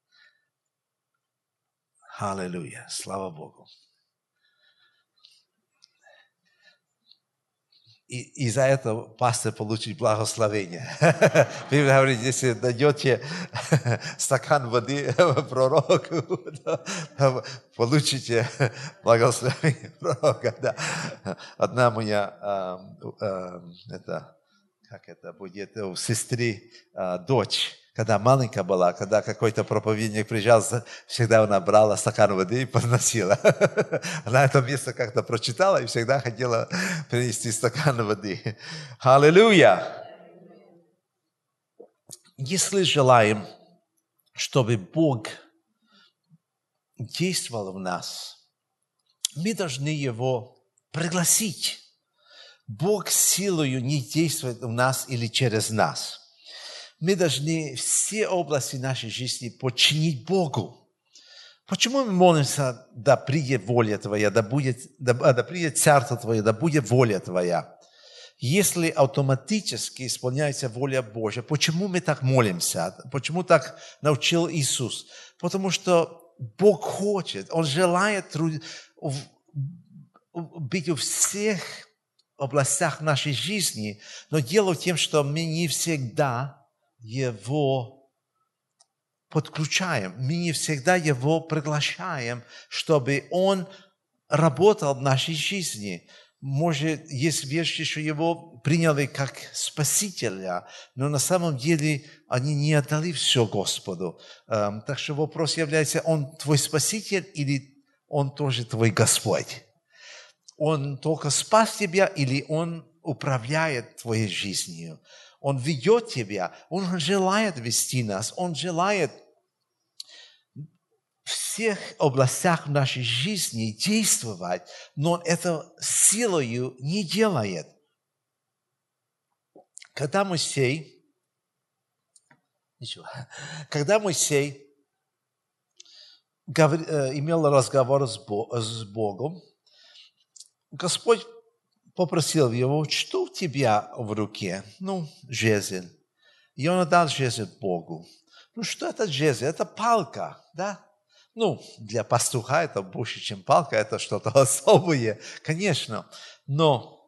Аллилуйя. Слава Богу. И, и за это пастор получит благословение. Вы говорите, если дадете стакан воды пророку, получите благословение пророка. Да. Одна моя, э, э, это, как это будет, у сестры э, дочь, когда маленькая была, когда какой-то проповедник приезжал, всегда она брала стакан воды и подносила. Она это место как-то прочитала и всегда хотела принести стакан воды. Аллилуйя! Если желаем, чтобы Бог действовал в нас, мы должны Его пригласить. Бог силою не действует в нас или через нас. Мы должны все области нашей жизни подчинить Богу. Почему мы молимся, да придет воля Твоя, да, будет, да, да придет Царство Твое, да будет воля Твоя? Если автоматически исполняется воля Божья, почему мы так молимся? Почему так научил Иисус? Потому что Бог хочет, Он желает труд... быть у всех областях нашей жизни, но дело в том, что мы не всегда Его подключаем. Мы не всегда Его приглашаем, чтобы Он работал в нашей жизни. Может, есть вещи, что Его приняли как Спасителя, но на самом деле они не отдали все Господу. Так что вопрос является, Он твой Спаситель или Он тоже твой Господь? Он только спас тебя или Он управляет твоей жизнью? Он ведет тебя, Он желает вести нас, Он желает в всех областях нашей жизни действовать, но Он это силою не делает. Когда Моисей, ничего, когда Моисей говор, имел разговор с Богом, Господь попросил его, что у тебя в руке? Ну, жезл. И он отдал жезл Богу. Ну, что это жезл? Это палка, да? Ну, для пастуха это больше, чем палка, это что-то особое, конечно. Но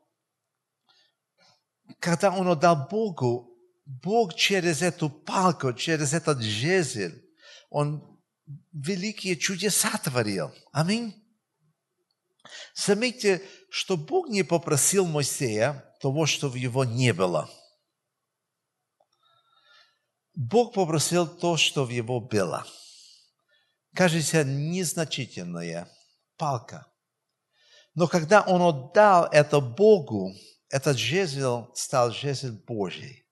когда он отдал Богу, Бог через эту палку, через этот жезл, Он великие чудеса творил. Аминь. Заметьте, что Бог не попросил Моисея того, что в его не было. Бог попросил то, что в его было. Кажется, незначительная палка. Но когда он отдал это Богу, этот жезл стал жезл Божий.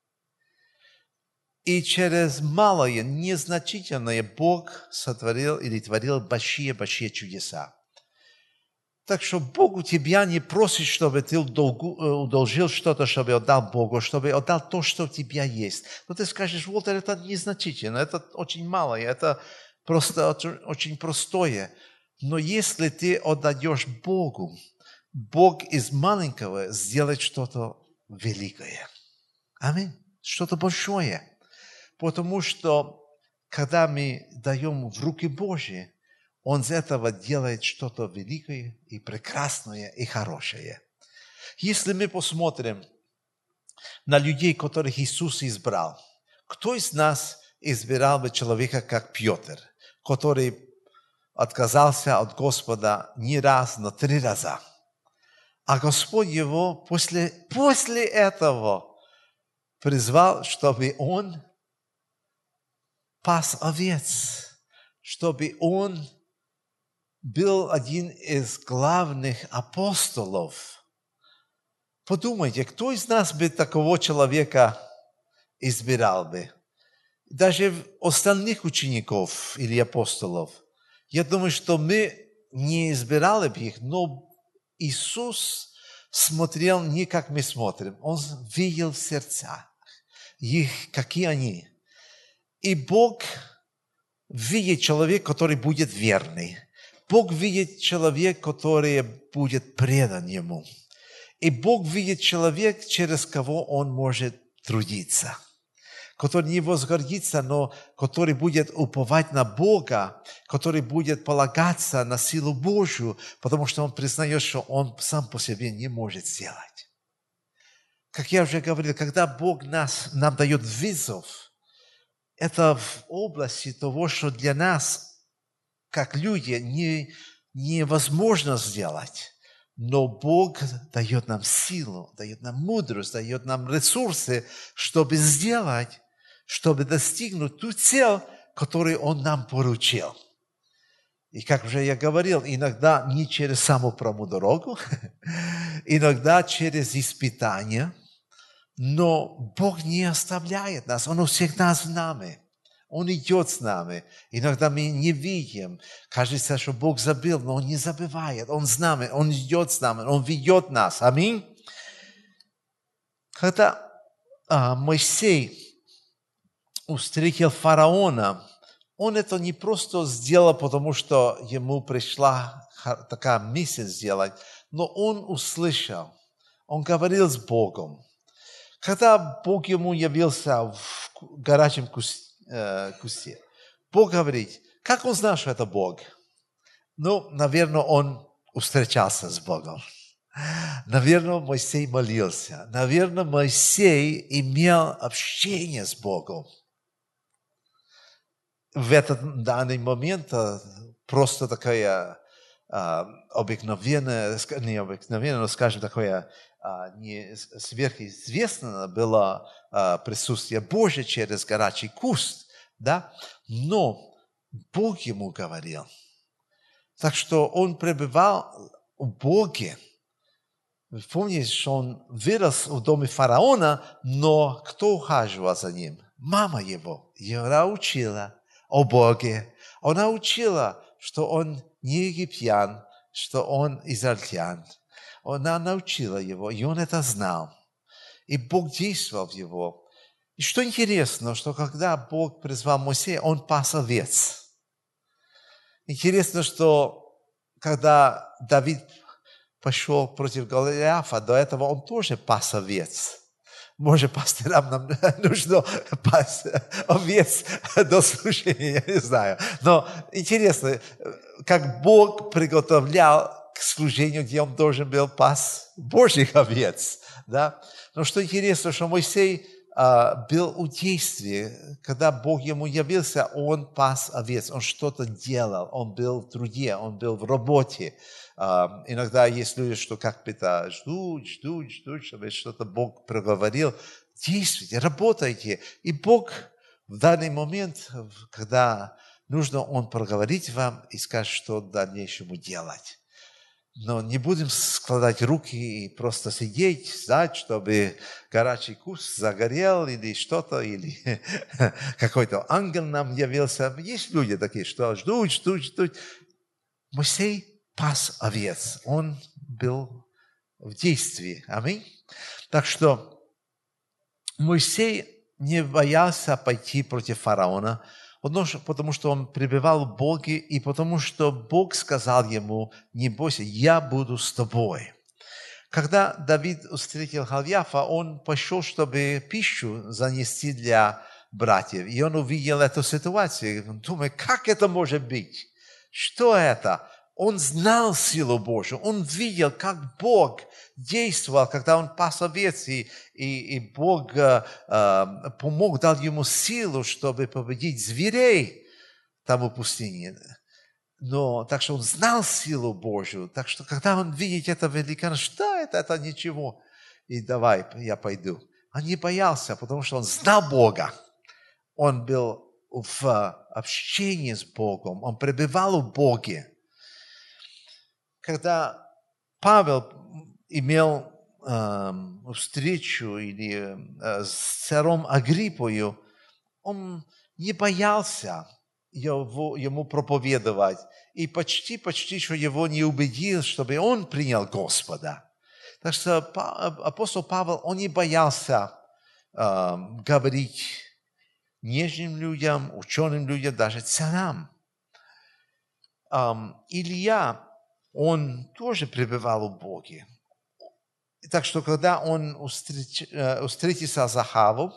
И через малое, незначительное Бог сотворил или творил большие-большие чудеса. Так что Бог у тебя не просит, чтобы ты удолжил что-то, чтобы отдал Богу, чтобы отдал то, что у тебя есть. Но ты скажешь, вот это незначительно, это очень малое, это просто очень простое. Но если ты отдаешь Богу, Бог из маленького сделает что-то великое. Аминь. Что-то большое. Потому что, когда мы даем в руки Божьи, Он из этого делает что-то великое и прекрасное и хорошее. Если мы посмотрим на людей, которых Иисус избрал, кто из нас избирал бы человека, как Петр, который отказался от Господа не раз, но три раза? А Господь его после, после этого призвал, чтобы он пас овец, чтобы он был один из главных апостолов. Подумайте, кто из нас бы такого человека избирал бы? Даже остальных учеников или апостолов. Я думаю, что мы не избирали бы их, но Иисус смотрел не как мы смотрим. Он видел в сердцах их, какие они. И Бог видит человека, который будет верный. Бог видит человека, который будет предан Ему. И Бог видит человека, через кого Он может трудиться. Который не возгордится, но который будет уповать на Бога, который будет полагаться на силу Божью, потому что он признает, что он сам по себе не может сделать. Как я уже говорил, когда Бог нас, нам дает вызов, это в области того, что для нас, как люди, не, невозможно сделать. Но Бог дает нам силу, дает нам мудрость, дает нам ресурсы, чтобы сделать, чтобы достигнуть ту цель, которую Он нам поручил. И как уже я говорил, иногда не через самую прямую дорогу, иногда через испытания, но Бог не оставляет нас, Он всегда с нами. Он идет с нами. Иногда мы не видим. Кажется, что Бог забыл, но Он не забывает. Он с нами, Он идет с нами, Он ведет нас. Аминь. Когда а, Моисей встретил фараона, он это не просто сделал, потому что ему пришла такая миссия сделать, но он услышал, он говорил с Богом. Когда Бог ему явился в горячем кусте, Бог говорит, как он знал, что это Бог? Ну, наверное, он встречался с Богом. Наверное, Моисей молился. Наверное, Моисей имел общение с Богом. В этот данный момент просто такая а, обыкновенная, не обыкновенная, но, скажем, такое а, не сверхизвестное было а, присутствие Божье через горячий куст, да? Но Бог ему говорил. Так что он пребывал в Боге. Помните, что он вырос в доме фараона, но кто ухаживал за ним? Мама его. Ее учила о Боге. Она учила, что он не египтян, что он израильтян. Она научила его, и он это знал. И Бог действовал в его. И что интересно, что когда Бог призвал Моисея, он пас овец. Интересно, что когда Давид пошел против Голиафа, до этого он тоже пас овец. Может, пастырам нам нужно пасть овец до служения, я не знаю. Но интересно, как Бог приготовлял к служению, где он должен был пасть Божьих овец. Да? Но что интересно, что Моисей а, был у действия, когда Бог ему явился, он пас овец, он что-то делал, он был в труде, он был в работе. Uh, иногда есть люди, что как-то ждут, ждут, ждут, чтобы что-то Бог проговорил. Действуйте, работайте. И Бог в данный момент, когда нужно, Он проговорить вам и скажет, что дальнейшему делать. Но не будем складывать руки и просто сидеть, ждать, чтобы горячий куст загорел или что-то, или какой-то ангел нам явился. Есть люди такие, что ждут, ждут, ждут. Моисей пас овец, он был в действии. Аминь. Так что Моисей не боялся пойти против фараона, потому что он пребывал в Боге, и потому что Бог сказал ему: не бойся, я буду с тобой. Когда Давид встретил Голиафа, он пошел, чтобы пищу занести для братьев. И он увидел эту ситуацию. Он думает, как это может быть? Что это? Он знал силу Божию, он видел, как Бог действовал, когда он пас овец, и, и, и Бог э, э, помог, дал ему силу, чтобы победить зверей там в пустыне. Но, так что он знал силу Божию, так что когда он видит это великана, что это, это ничего, и давай, я пойду. Он не боялся, потому что он знал Бога, он был в общении с Богом, он пребывал в Боге. Когда Павел имел э, встречу или, э, с царем Агриппою, он не боялся его, ему проповедовать. И почти-почти, что его не убедил, чтобы он принял Господа. Так что апостол Павел, он не боялся э, говорить нежным людям, ученым людям, даже царям. Э, Илья, он тоже пребывал в Боге. Так что, когда он встреч, встретился с Ахавом,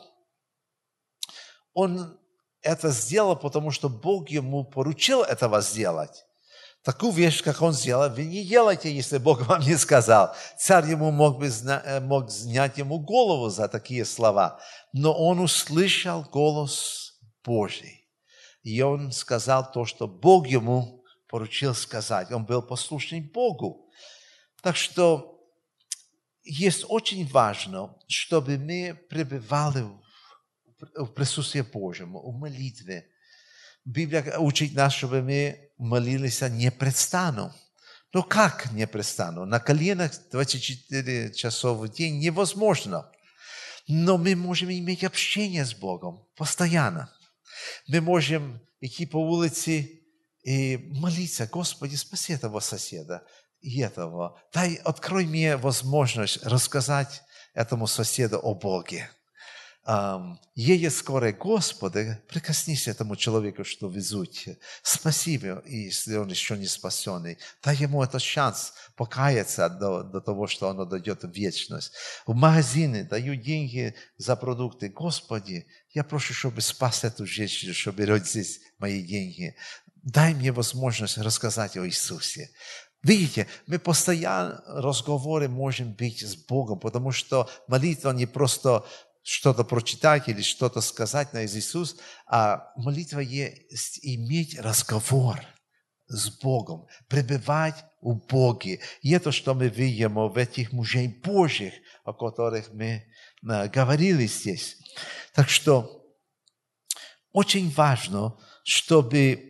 он это сделал, потому что Бог ему поручил этого сделать. Такую вещь, как он сделал, вы не делайте, если Бог вам не сказал. Царь ему мог бы мог снять ему голову за такие слова, но он услышал голос Божий. И он сказал то, что Бог ему поручил сказать. Он был послушный Богу. Так что есть очень важно, чтобы мы пребывали в присутствии Божьем, в молитве. Библия учит нас, чтобы мы молились непрестанно. Но как непрестанно? На коленах двадцать четыре часа в день невозможно. Но мы можем иметь общение с Богом постоянно. Мы можем идти по улице и молиться: Господи, спаси этого соседа и этого. Дай, открой мне возможность рассказать этому соседу о Боге. Um, едет скорая, Господи, прикоснись этому человеку, что везут. Спасибо, если он еще не спасенный. Дай ему этот шанс покаяться до, до того, что он дойдет в вечность. В магазине даю деньги за продукты. Господи, я прошу, чтобы спас эту женщину, что берет здесь мои деньги. Дай мне возможность рассказать о Иисусе. Видите, мы постоянно в разговоре можем быть с Богом, потому что молитва не просто что-то прочитать или что-то сказать на Иисус, а молитва есть иметь разговор с Богом, пребывать в Боге. И это, что мы видим в этих мужей Божьих, о которых мы говорили здесь. Так что очень важно, чтобы,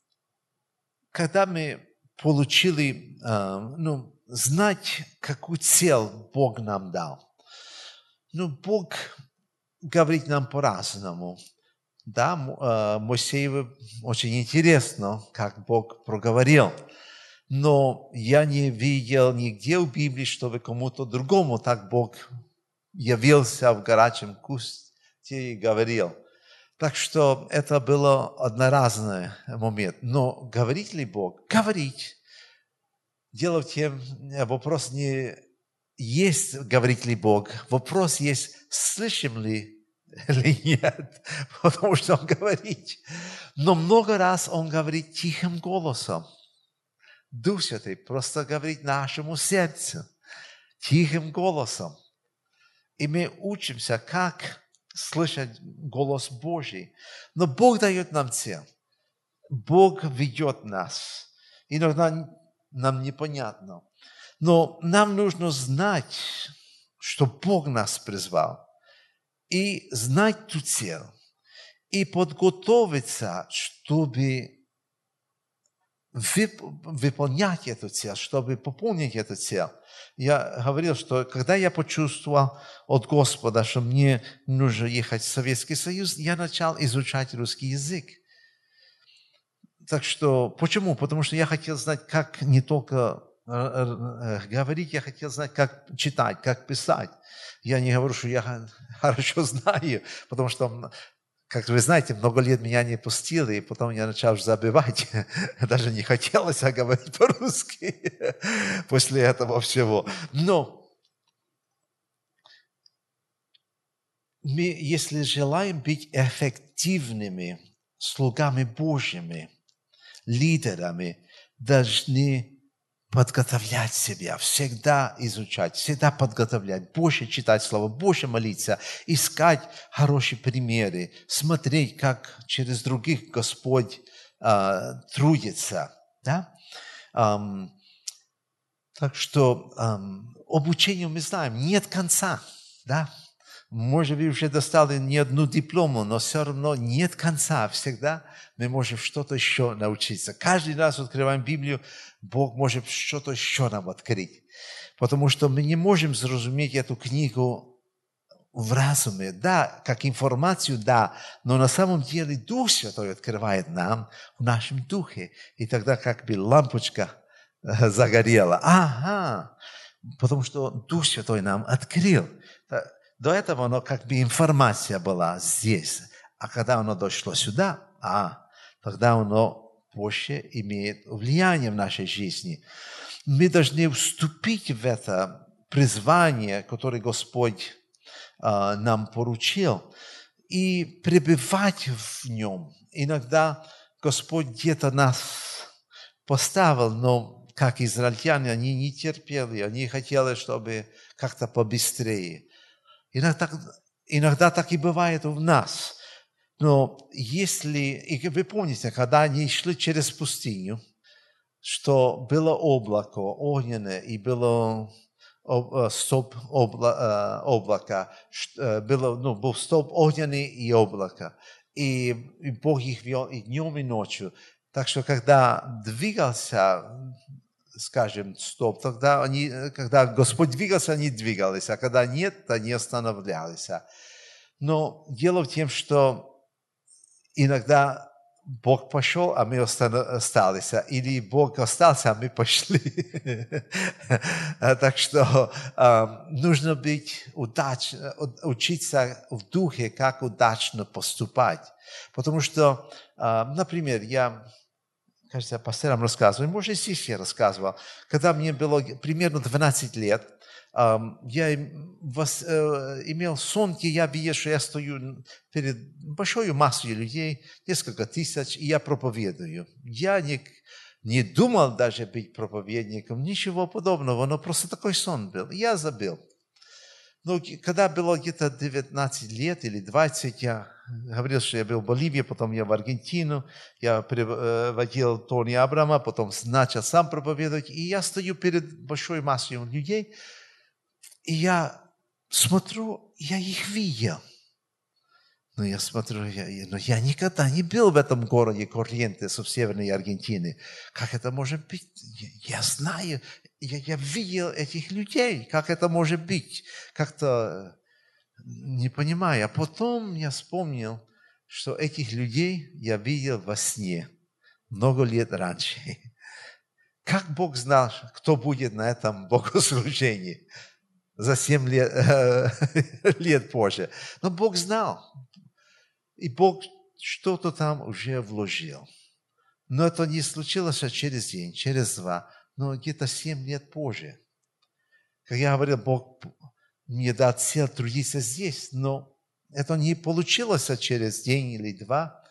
когда мы получили, ну, знать, какую цель Бог нам дал. Ну, Бог говорит нам по-разному. Да, Моисею очень интересно, как Бог проговорил. Но я не видел нигде в Библии, чтобы кому-то другому так Бог явился в горячем кусте и говорил. Так что это было одноразный момент. Но говорит ли Бог? Говорить. дело в том, вопрос не есть, говорит ли Бог, вопрос есть, слышим ли или нет, потому что Он говорит. Но много раз Он говорит тихим голосом. Дух Святый просто говорит нашему сердцу тихим голосом. И мы учимся, как слышать голос Божий. Но Бог дает нам цель. Бог ведет нас. Иногда нам непонятно. Но нам нужно знать, что Бог нас призвал. И знать ту цель. И подготовиться, чтобы выполнять эту цель, чтобы пополнить эту цель. Я говорил, что когда я почувствовал от Господа, что мне нужно ехать в Советский Союз, я начал изучать русский язык. Так что, почему? Потому что я хотел знать, как не только говорить, я хотел знать, как читать, как писать. Я не говорю, что я хорошо знаю, потому что, как вы знаете, много лет меня не пустили, и потом я начал забывать. Даже не хотелось говорить по-русски после этого всего. Но мы, если желаем быть эффективными слугами Божьими, лидерами, должны подготовлять себя, всегда изучать, всегда подготовлять, больше читать Слово, больше молиться, искать хорошие примеры, смотреть, как через других Господь э, трудится. Да? Эм, так что эм, обучению мы знаем, нет конца. Да? Может, вы уже достали не одну диплому, но все равно нет конца. Всегда мы можем что-то еще научиться. Каждый раз открываем Библию, Бог может что-то еще нам открыть. Потому что мы не можем зразуметь эту книгу в разуме. Да, как информацию, да, но на самом деле Дух Святой открывает нам в нашем духе. И тогда как бы лампочка загорела. Ага, потому что Дух Святой нам открыл. До этого оно как бы информация была здесь. А когда оно дошло сюда, а, тогда оно позже имеет влияние в нашей жизни. Мы должны вступить в это призвание, которое Господь э, нам поручил, и пребывать в нем. Иногда Господь где-то нас поставил, но как израильтяне, они не терпели, они хотели, чтобы как-то побыстрее. Иногда, иногда так и бывает у нас. Но если, и вы помните, когда они шли через пустыню, что было облако огненное и было столб обла, облака, было, ну, был столб огненный и облако. И, и Бог их вел и днем, и ночью. Так что, когда двигался, скажем, стоп, тогда они, когда Господь двигался, они двигались, а когда нет, они останавливались. Но дело в том, что иногда Бог пошел, а мы остались, или Бог остался, а мы пошли. Так что нужно быть удачно, учиться в духе, как удачно поступать. Потому что, например, я... Кажется, я пасторам рассказывал, может, здесь я рассказывал. Когда мне было примерно двенадцать лет, я имел сон, где я видел, что я стою перед большой массой людей, несколько тысяч, и я проповедую. Я не, не думал даже быть проповедником, ничего подобного, но просто такой сон был. Я забыл. Но когда было где-то девятнадцать лет или двадцать, я говорил, что я был в Боливии, потом я в Аргентину, я приводил Тони Абрама, потом начал сам проповедовать, и я стою перед большой массой людей, и я смотрю, я их видел. Но я смотрю, я, но я никогда не был в этом городе Корриентес в Северной Аргентине. Как это может быть? Я, я знаю, я, я видел этих людей. Как это может быть? Как-то не понимаю. А потом я вспомнил, что этих людей я видел во сне много лет раньше. Как Бог знал, кто будет на этом богослужении за семь лет, лет позже? Но Бог знал. И Бог что-то там уже вложил. Но это не случилось через день, через два. но где-то семь лет позже. Как я говорил, Бог мне дал цель трудиться здесь, но это не получилось через день или два.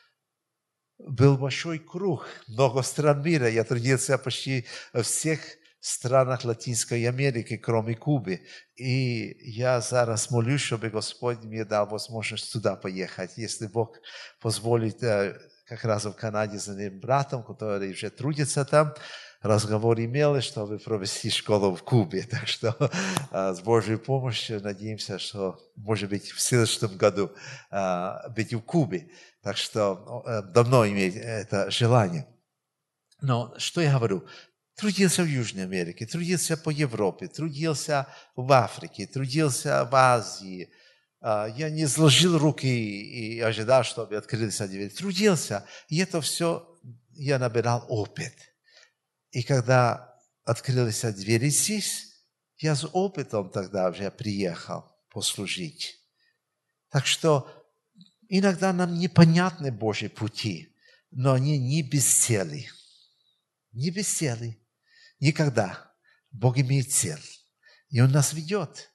Был большой круг, много стран мира. Я трудился почти во всех странах Латинской Америки, кроме Кубы. И я зараз молюсь, чтобы Господь мне дал возможность туда поехать. Если Бог позволит, как раз в Канаде с одним братом, который уже трудится там, разговор имел, чтобы провести школу в Кубе. Так что с Божьей помощью надеемся, что, может быть, в следующем году быть в Кубе. Так что давно имеет это желание. Но что я говорю? Трудился в Южной Америке, трудился по Европе, трудился в Африке, трудился в Азии. Я не сложил руки и ожидал, чтобы открылись двери. Трудился. И это все я набирал опыт. И когда открылись двери здесь, я с опытом тогда уже приехал послужить. Так что иногда нам непонятны Божьи пути, но они не без цели. Не без цели. Никогда. Бог имеет цель. И Он нас ведет.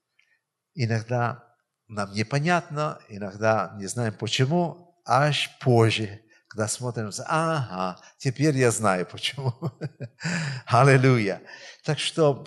Иногда нам непонятно, иногда не знаем почему, аж позже, когда смотрим, ага, теперь я знаю почему. Аллилуйя. Так что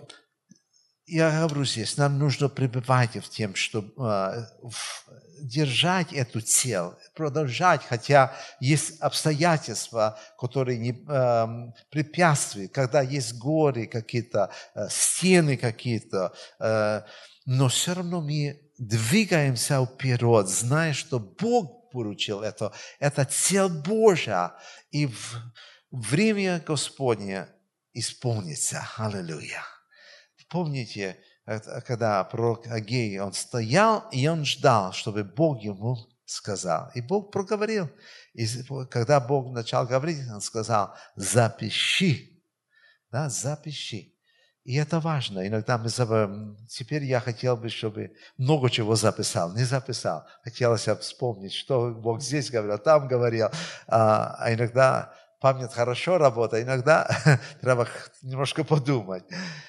я говорю здесь, нам нужно пребывать в тем, чтобы э, держать эту цель, продолжать, хотя есть обстоятельства, которые не э, препятствуют, когда есть горы какие-то, э, стены какие-то, э, но все равно мы двигаемся вперед, зная, что Бог поручил это, это цель Божья, и в время Господне исполнится. Аллилуйя. Помните, когда пророк Агей, он стоял, и он ждал, чтобы Бог ему сказал. И Бог проговорил. И когда Бог начал говорить, он сказал, запиши. Да, запиши. И это важно. Иногда мы забываем. Теперь я хотел бы, чтобы много чего записал. Не записал. Хотелось вспомнить, что Бог здесь говорил, там говорил. А иногда память хорошо работает, иногда треба немножко подумать.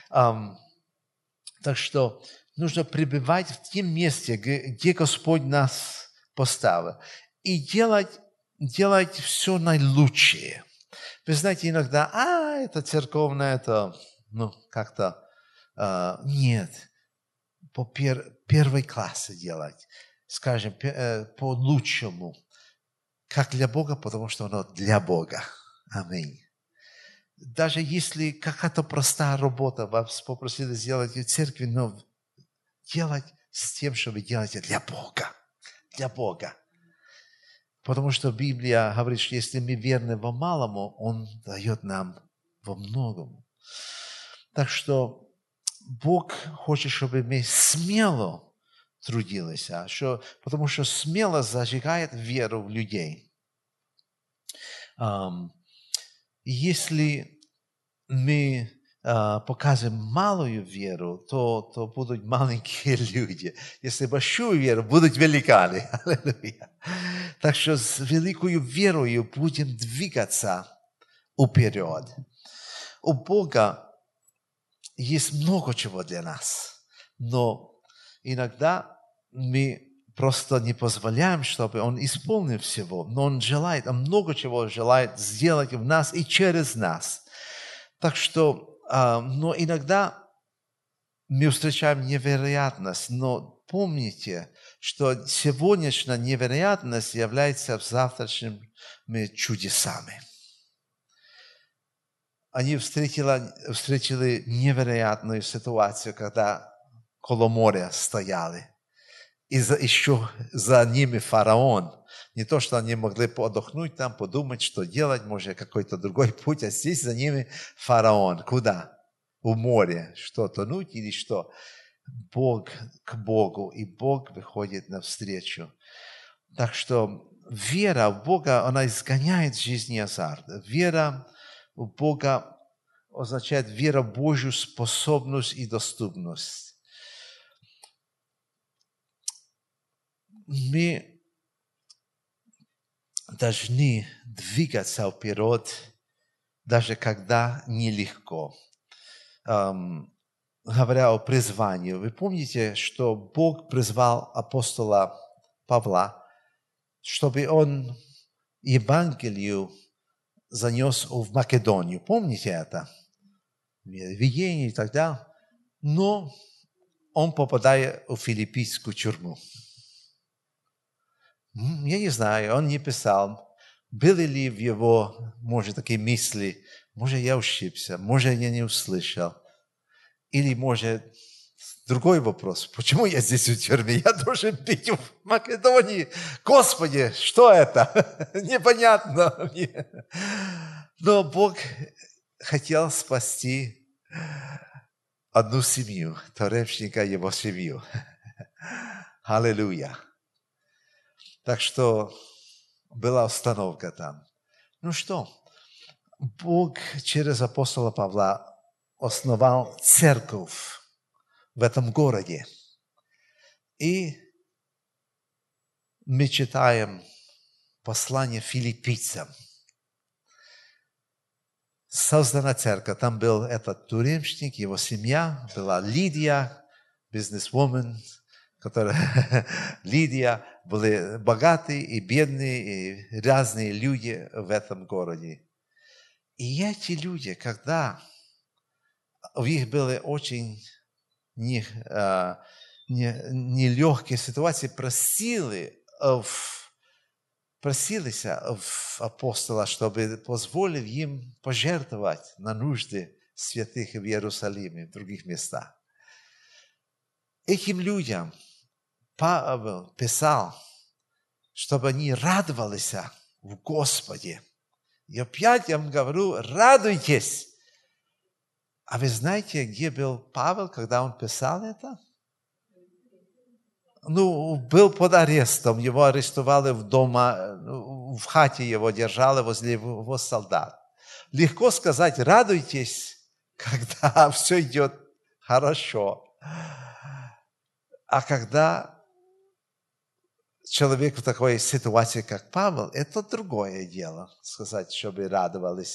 Так что нужно пребывать в том месте, где Господь нас поставил. И делать, делать все наилучшее. Вы знаете, иногда, а, это церковное, это, ну, как-то, э, нет. По пер, первой классе делать. Скажем, э, по лучшему. Как для Бога, потому что оно для Бога. Аминь. Даже если какая-то простая работа, вас попросили сделать в церкви, но делать с тем, чтобы делать для Бога. Для Бога. Потому что Библия говорит, что если мы верны во малому, Он дает нам во многом. Так что Бог хочет, чтобы мы смело трудились, что, потому что смело зажигает веру в людей. Если мы э, показываем малую веру, то, то будут маленькие люди. Если большую веру, будут великаны. Аллилуйя. Так что с великою верою будем двигаться вперед. У Бога есть много чего для нас, но иногда мы просто не позволяем, чтобы Он исполнил всего. Но Он желает, Он много чего желает сделать в нас и через нас. Так что, но иногда мы встречаем невероятность, но помните, что сегодняшняя невероятность является завтрашними чудесами. Они встретили, встретили невероятную ситуацию, когда около моря стояли. И за, еще за ними фараон. Не то, что они могли отдохнуть там, подумать, что делать, может, какой-то другой путь, а здесь за ними фараон. Куда? В море. Что, тонуть или что? Бог к Богу, и Бог выходит навстречу. Так что вера в Бога, она изгоняет в жизни азарт. Вера в Бога означает вера в Божью способность и доступность. Мы должны двигаться вперед, даже когда нелегко. Эм, говоря о призвании, вы помните, что Бог призвал апостола Павла, чтобы он Евангелию занес в Македонию. Помните это? Видение и так далее. Но он попадает в филиппийскую тюрьму. Я не знаю, он не писал, были ли в его, может, такие мысли, может, я ошибся, может, я не услышал. Или, может, другой вопрос, почему я здесь в тюрьме? Я должен быть в Македонии. Господи, что это? Непонятно мне. Но Бог хотел спасти одну семью, Торемщика, его семью. Аллилуйя. Так что была установка там. Ну что, Бог через апостола Павла основал церковь в этом городе. И мы читаем послание филиппийцам. Создана церковь. Там был этот тюремщик, его семья, была Лидия, бизнесвумен, которая Лидия, были богатые и бедные, и разные люди в этом городе. И эти люди, когда у них были очень не, не, нелегкие ситуации, просили в просились в апостола, чтобы позволил им пожертвовать на нужды святых в Иерусалиме и в других местах. Этим людям Павел писал, чтобы они радовались в Господе. И опять я вам говорю, радуйтесь. А вы знаете, где был Павел, когда он писал это? Ну, был под арестом, его арестовали в дома, в хате его держали возле его солдат. Легко сказать, радуйтесь, когда все идет хорошо. А когда человек в такой ситуации, как Павел, это другое дело, сказать, чтобы радовались.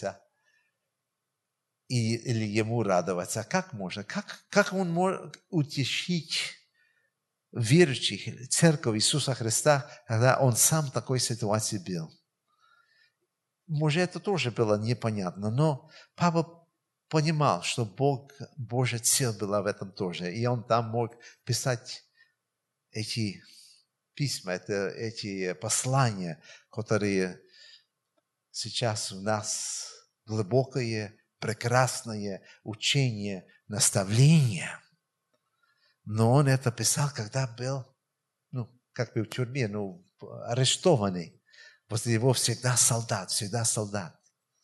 И, или ему радоваться. Как можно? Как, как он может утешить верующих, церковь Иисуса Христа, когда он сам в такой ситуации был? Может, это тоже было непонятно, но Павел понимал, что Бог, Божья цель была в этом тоже. И он там мог писать эти письма, это, эти послания, которые сейчас у нас глубокое, прекрасное учение, наставление. Но он это писал, когда был, ну, как бы в тюрьме, ну, арестованный. Возле него всегда солдат, всегда солдат.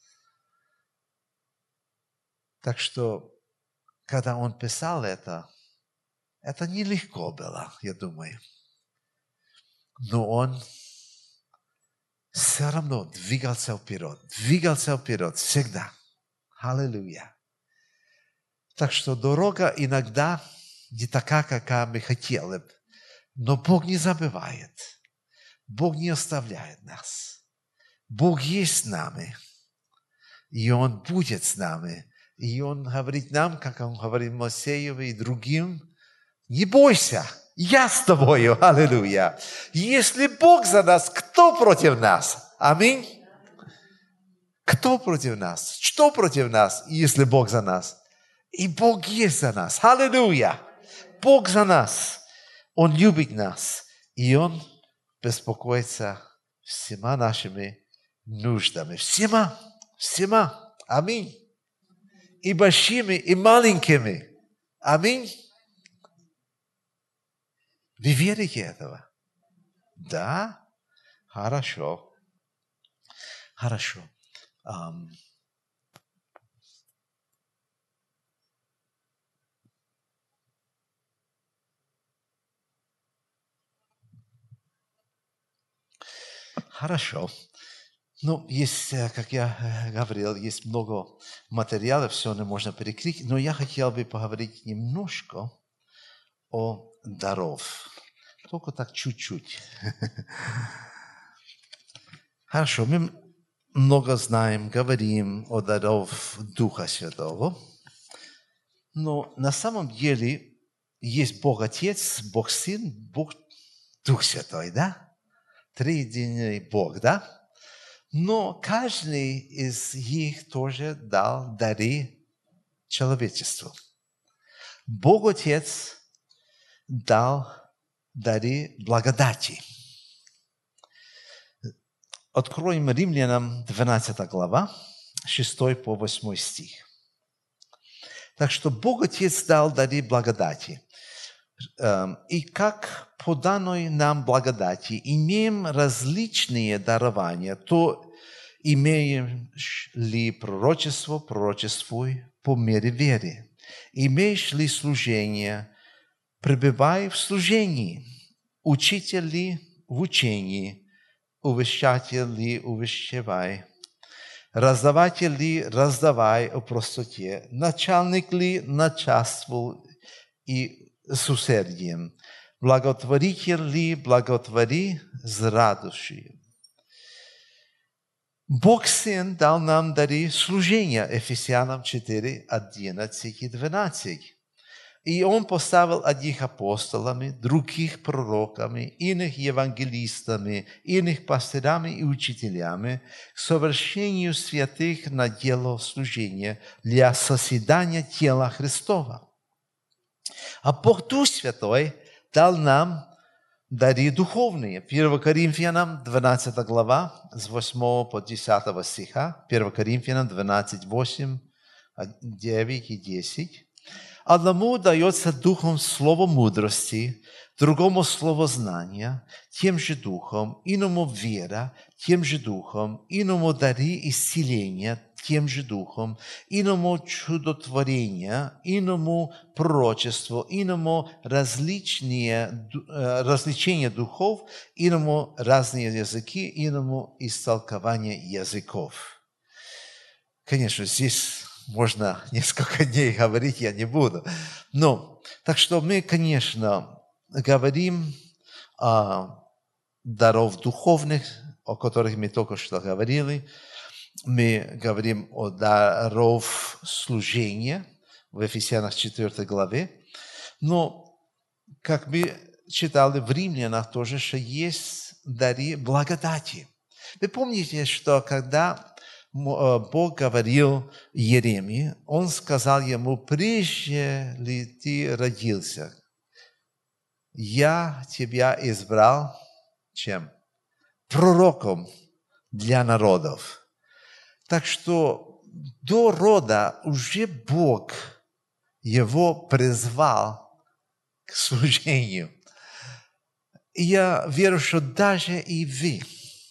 Так что, когда он писал это, это нелегко было, я думаю. Но он все равно двигался вперед, двигался вперед всегда. Аллилуйя. Так что дорога иногда не такая, какая мы хотели бы. Но Бог не забывает. Бог не оставляет нас. Бог есть с нами. И Он будет с нами. И Он говорит нам, как Он говорит Моисею и другим, не бойся, я с тобою. Аллилуйя. Если Бог за нас, кто против нас? Аминь. Кто против нас? Что против нас, если Бог за нас? И Бог есть за нас. Аллилуйя. Бог за нас. Он любит нас. И Он беспокоится всеми нашими нуждами. Всема. Всема. Аминь. И большими, и маленькими. Аминь. Вы верите этого? Да? Хорошо. Хорошо. Um, Хорошо. Ну, есть, как я говорил, есть много материалов, все не можно перекрыть, но я хотел бы поговорить немножко о даров. Только так чуть-чуть. Хорошо. Мы много знаем, говорим о даров Духа Святого, но на самом деле есть Бог Отец, Бог Сын, Бог Дух Святой, да? Триединый Бог, да? Но каждый из них тоже дал дары человечеству. Бог Отец дал дары благодати. Откроем Римлянам двенадцатая глава, шестой по восьмой стих. Так что Бог Отец дал дары благодати. И как по данной нам благодати имеем различные дарования, то имеешь ли пророчество, пророчествуй по мере веры. Имеешь ли служение, пребывай в служении. Учитель ли в учении, увещатель ли увещевай. Раздаватель ли раздавай о простоте. Начальник ли начальствовал и с усердием. Благотворитель ли благотвори с радостью. Бог Сын дал нам дары служения, Ефесянам четыре, одиннадцать и двенадцать. И Он поставил одних апостолами, других пророками, иных евангелистами, иных пастырями и учителями к совершению святых на дело служения для созидания тела Христова. А Бог Дух Святой дал нам дары духовные. первое Коринфянам двенадцатая глава, с восьмого по десятого стиха. первое Коринфянам двенадцать, восемь, девять и десять. Одному дается духом слово мудрости, другому слово знания, тем же духом, иному вера, тем же духом, иному дары исцеления, тем же духом, иному чудотворения, иному пророчеству, иному различные, различения духов, иному разные языки, иному истолкование языков. Конечно, здесь можно несколько дней говорить, я не буду. Но, так что мы, конечно, говорим о даров духовных, о которых мы только что говорили. Мы говорим о даров служения в Ефесянах четвёртой главе. Но, как мы читали в Римлянах тоже, что есть дары благодати. Вы помните, что когда Бог говорил Иеремии, Он сказал ему: прежде ли ты родился, я тебя избрал чем? Пророком для народов. Так что до рода уже Бог его призвал к служению. И я верю, что даже и вы,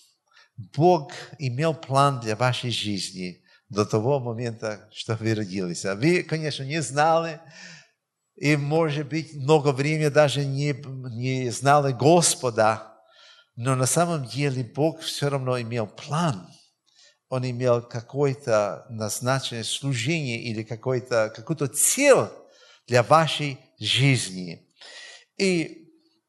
Бог имел план для вашей жизни до того момента, что вы родились. А вы, конечно, не знали, и, может быть, много времени даже не, не знали Господа, но на самом деле Бог все равно имел план. Он имел какое-то назначенное служение или какое-то, какую-то цель для вашей жизни. И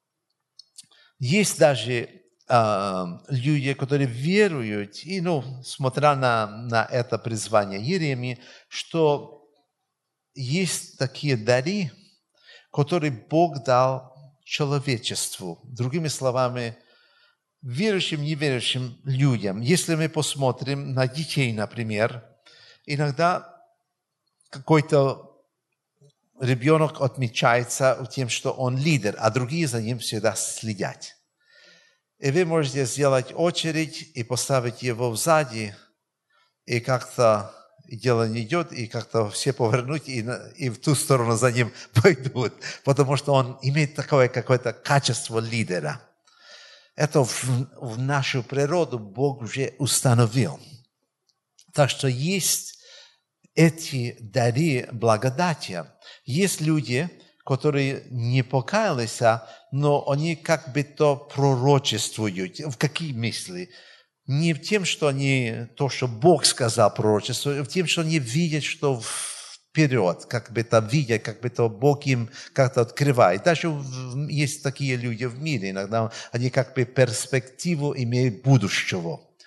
есть даже э, люди, которые веруют, и, ну, смотря на, на это призвание Иеремии, что есть такие дары, которые Бог дал человечеству. Другими словами, верующим, неверующим людям. Если мы посмотрим на детей, например, иногда какой-то ребенок отмечается тем, что он лидер, а другие за ним всегда следят. И вы можете сделать очередь и поставить его сзади, и как-то дело не идет, и как-то все повернуть, и, и в ту сторону за ним пойдут, потому что он имеет такое какое-то качество лидера. Это в, в нашу природу Бог уже установил. Так что есть эти дары благодати. Есть люди, которые не покаялись, но они как бы то пророчествуют. В какие мысли? Не в тем, что они, то, что Бог сказал пророчество, а в тем, что они видят, что вперед, как бы то видят, как бы то Бог им как-то открывает. Даже есть такие люди в мире, иногда они как бы перспективу имеют будущего.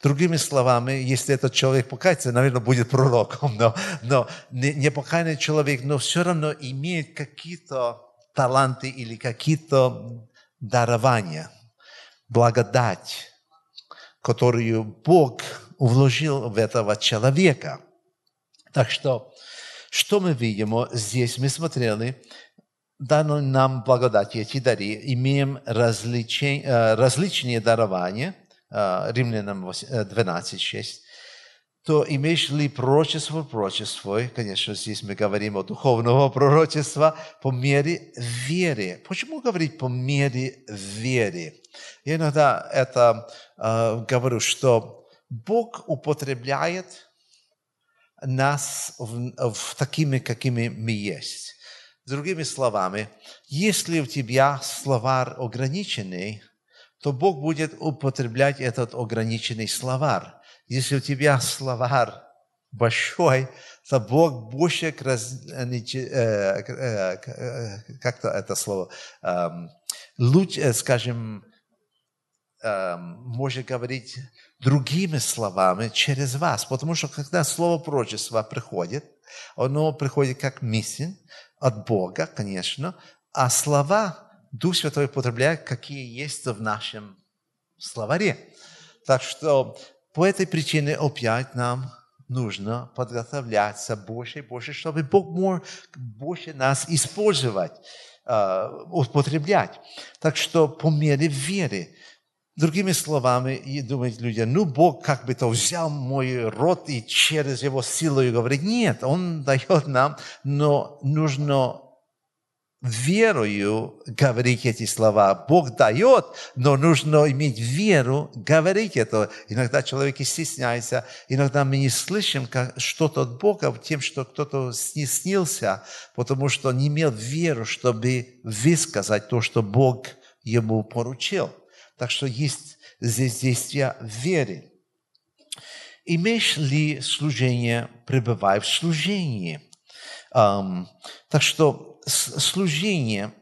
Другими словами, если этот человек покается, наверное, будет пророком, но, но непокаянный человек, но все равно имеет какие-то таланты или какие-то дарования, благодать, которую Бог вложил в этого человека. Так что, что мы видим здесь? Мы смотрели, дано нам благодать, эти дары, имеем различи, различные дарования, Римлянам двенадцать шесть, то имеешь ли пророчество, пророчество, конечно, здесь мы говорим о духовного пророчества, по мере веры. Почему говорить по мере веры? Я иногда это э, говорю, что Бог употребляет нас в, в такими, какими мы есть. Другими словами, если у тебя словарь ограниченный, то Бог будет употреблять этот ограниченный словарь. Если у тебя словарь большой, то Бог больше, как-то это слово, лучше, скажем, может говорить другими словами через вас. Потому что когда слово пророчества приходит, оно приходит как мысль от Бога, конечно, а слова Дух Святой употребляет, какие есть в нашем словаре. Так что по этой причине опять нам нужно подготовляться больше и больше, чтобы Бог мог больше нас использовать, употреблять. Так что по мере веры. Другими словами, и думают люди, ну Бог как бы то взял мой рот и через его силу говорит, нет, Он дает нам, но нужно верою говорить эти слова. Бог дает, но нужно иметь веру говорить это. Иногда человек стесняется, иногда мы не слышим что-то от Бога тем, что кто-то снился, потому что не имел веру, чтобы высказать то, что Бог ему поручил. Так что есть здесь действие веры. Имеешь ли служение, пребывай в служении. Um, так что служение,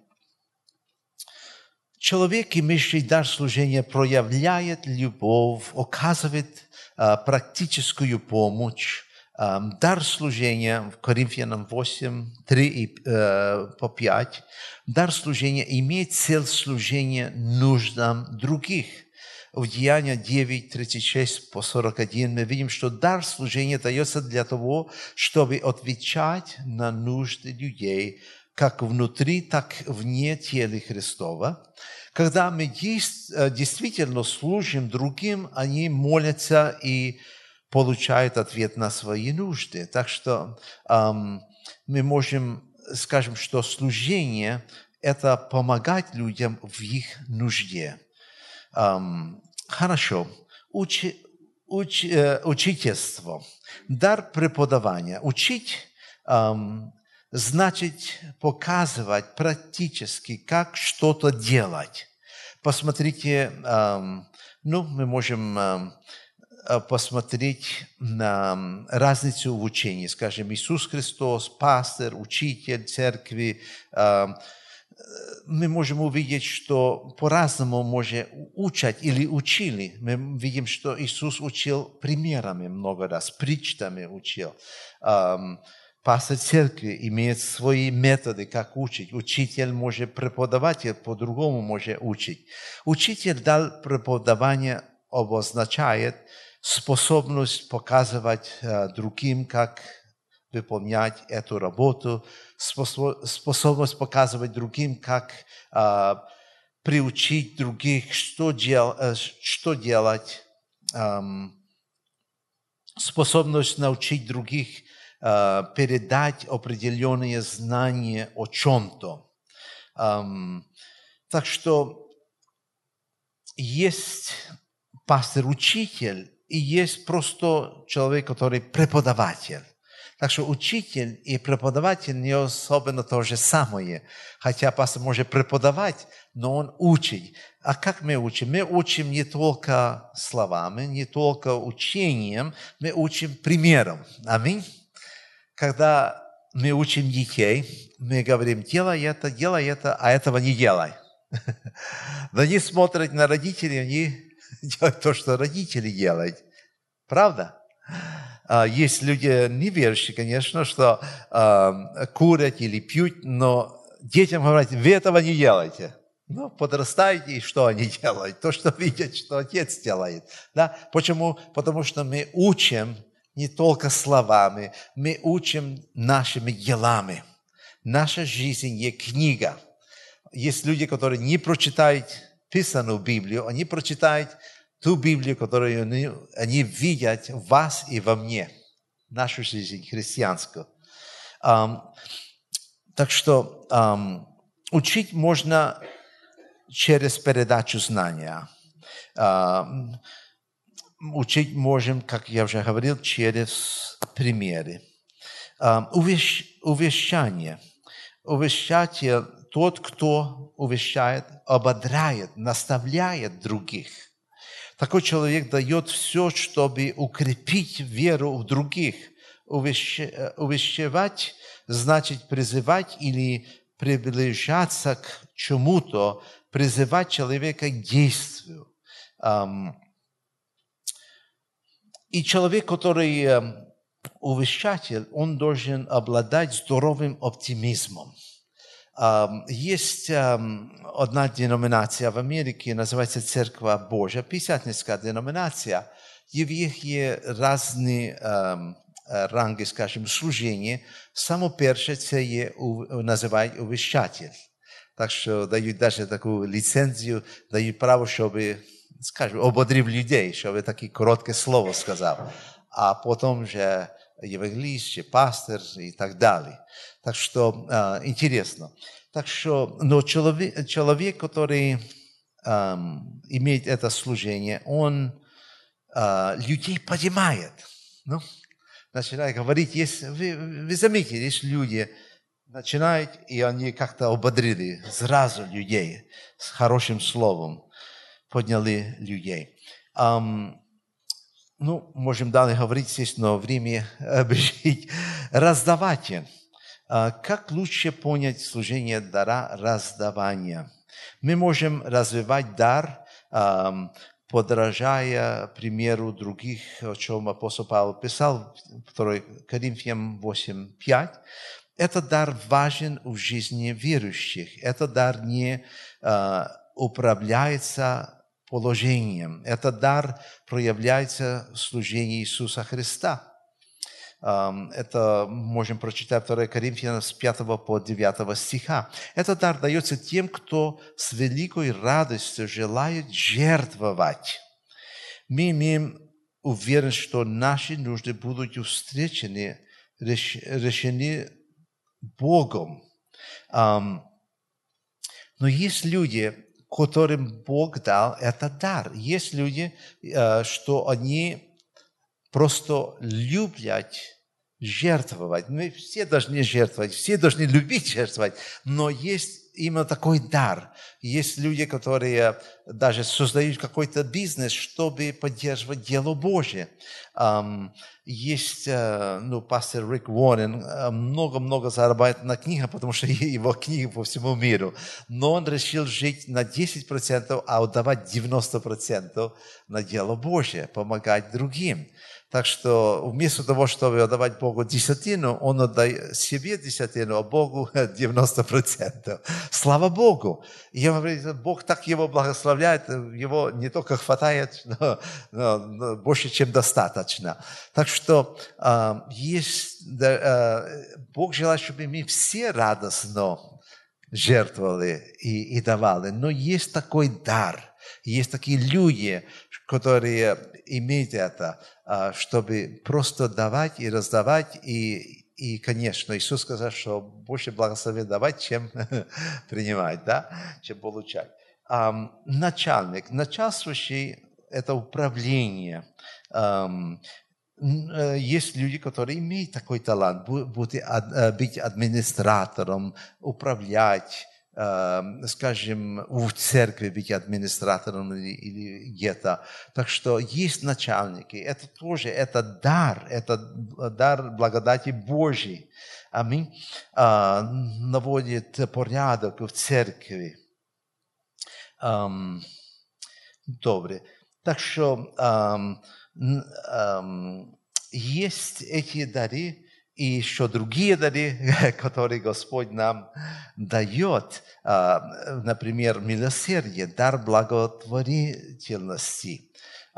человек, имеющий дар служения, проявляет любовь, оказывает uh, практическую помощь. Um, дар служения в Коринфянам восемь, три и uh, по пять. Дар служения имеет цель служения нуждам других. В Деяния девять, тридцать шесть по сорок один мы видим, что дар служения дается для того, чтобы отвечать на нужды людей, как внутри, так и вне тела Христова. Когда мы действительно служим другим, они молятся и получают ответ на свои нужды. Так что эм, мы можем, скажем, что служение – это помогать людям в их нужде. Um, хорошо. Учи, уч, э, учительство. Дар преподавания. Учить um, значит показывать практически, как что-то делать. Посмотрите, um, ну, мы можем um, посмотреть на разницу в учении. Скажем, Иисус Христос, пастор, учитель церкви, um, мы можем увидеть, что по-разному можно учить или учили. Мы видим, что Иисус учил примерами много раз, притчами учил. Пастор церкви имеет свои методы, как учить. Учитель может преподавать, по-другому может учить. Учитель дал преподавание обозначает способность показывать другим, как выполнять эту работу, способность показывать другим, как э, приучить других, что, дел, э, что делать, эм, способность научить других э, передать определенные знания о чем-то. Эм, так что есть пастор-учитель и есть просто человек, который преподаватель. Так что учитель и преподаватель не особенно то же самое. Хотя пастор может преподавать, но он учит. А как мы учим? Мы учим не только словами, не только учением, мы учим примером. Аминь. Когда мы учим детей, мы говорим, делай это, делай это, а этого не делай. Но они смотрят на родителей, они делают то, что родители делают. Правда? Есть люди неверующие, конечно, что э, курят или пьют, но детям говорят, вы этого не делайте. Ну, подрастайте, и что они делают? То, что видят, что отец делает. Да? Почему? Потому что мы учим не только словами, мы учим нашими делами. Наша жизнь есть книга. Есть люди, которые не прочитают писанную Библию, они прочитают ту Библию, которую они, они видят в вас и во мне, нашу жизнь христианскую. Um, так что um, учить можно через передачу знания. Um, учить можем, как я уже говорил, через примеры. Um, увещ, увещание. Увещатель тот, кто увещает, ободряет, наставляет других. Такой человек дает все, чтобы укрепить веру в других. Увещевать значит призывать или приближаться к чему-то, призывать человека к действию. И человек, который увещатель, он должен обладать здоровым оптимизмом. Есть одна деноминация в Америке, называется Церковь Божия, пятидесятническая деноминация, и в них есть разные ранги, скажем, служения. Самое первое, это называют увещатель. Так что дают даже такую лицензию, дают право, чтобы, скажем, ободрить людей, чтобы такие короткие слова сказал. А потом же евангелист, пастор и так далее. Так что э, интересно. Так что, но человек, человек который э, имеет это служение, он э, людей понимает. Ну, начинает говорить, если, вы, вы заметили, есть люди, начинают, и они как-то ободрили сразу людей с хорошим словом, подняли людей. Um, Ну, можем далее говорить здесь, но время бежит. Раздавайте. Как лучше понять служение дара раздавания? Мы можем развивать дар, подражая примеру других, о чем апостол Павел писал, второе Коринфянам восемь пять. Этот дар важен в жизни верующих. Этот дар не управляется положением. Этот дар проявляется в служении Иисуса Христа. Это можем прочитать второе Коринфянам с пятого по девятого стиха. Этот дар дается тем, кто с великой радостью желает жертвовать. Мы имеем уверенность, что наши нужды будут встречены, решены Богом. Но есть люди, которым Бог дал этот дар. Есть люди, что они просто любят жертвовать. Мы все должны жертвовать, все должны любить жертвовать, но есть именно такой дар. Есть люди, которые даже создают какой-то бизнес, чтобы поддерживать дело Божие. Есть, ну, пастор Рик Уоррен много-много зарабатывает на книгах, потому что его книги по всему миру. Но он решил жить на десять процентов, а отдавать девяносто процентов на дело Божие, помогать другим. Так что вместо того, чтобы отдавать Богу десятину, он отдает себе десятину, а Богу девяносто процентов. Слава Богу! И я говорю, Бог так его благословляет, его не только хватает, но, но, но больше, чем достаточно. Так что э, есть, э, Бог желает, чтобы мы все радостно жертвовали и, и давали. Но есть такой дар, есть такие люди, которые имеют это, чтобы просто давать и раздавать. И, и конечно, Иисус сказал, что больше благословен давать, чем принимать, да? Чем получать. Начальник. Начальствующий – это управление. Есть люди, которые имеют такой талант, быть администратором, управлять, скажем, в церкви быть администратором или, или где-то. Так что есть начальники. Это тоже, это дар, это дар благодати Божьей. Аминь. Наводит порядок в церкви. Добре. Так что эм, эм, есть эти дары, и еще другие дары, которые Господь нам дает. Например, милосердие, дар благотворительности.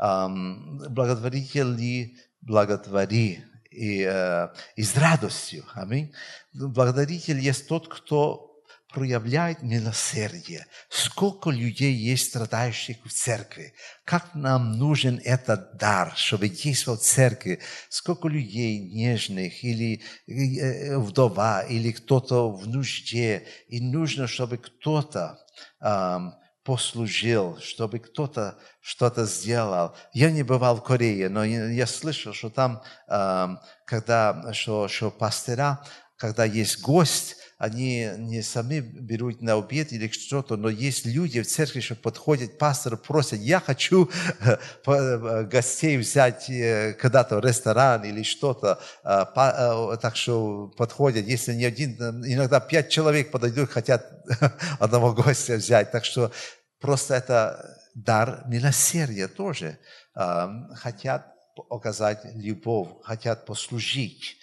Благотворитель благотвори и, и с радостью. Аминь. Благодаритель есть тот, кто проявляет милосердие. Сколько людей есть страдающих в церкви. Как нам нужен этот дар, чтобы действовал в церкви. Сколько людей нежных, или вдова, или кто-то в нужде. И нужно, чтобы кто-то эм, послужил, чтобы кто-то что-то сделал. Я не бывал в Корее, но я слышал, что там, эм, когда что, что пастора, когда есть гость, они не сами берут на обед или что-то, но есть люди в церкви, что подходят, пастор просит, я хочу гостей взять когда-то в ресторан или что-то, так что подходят, если не один, иногда пять человек подойдут, хотят одного гостя взять, так что просто это дар милосердия тоже, хотят оказать любовь, хотят послужить.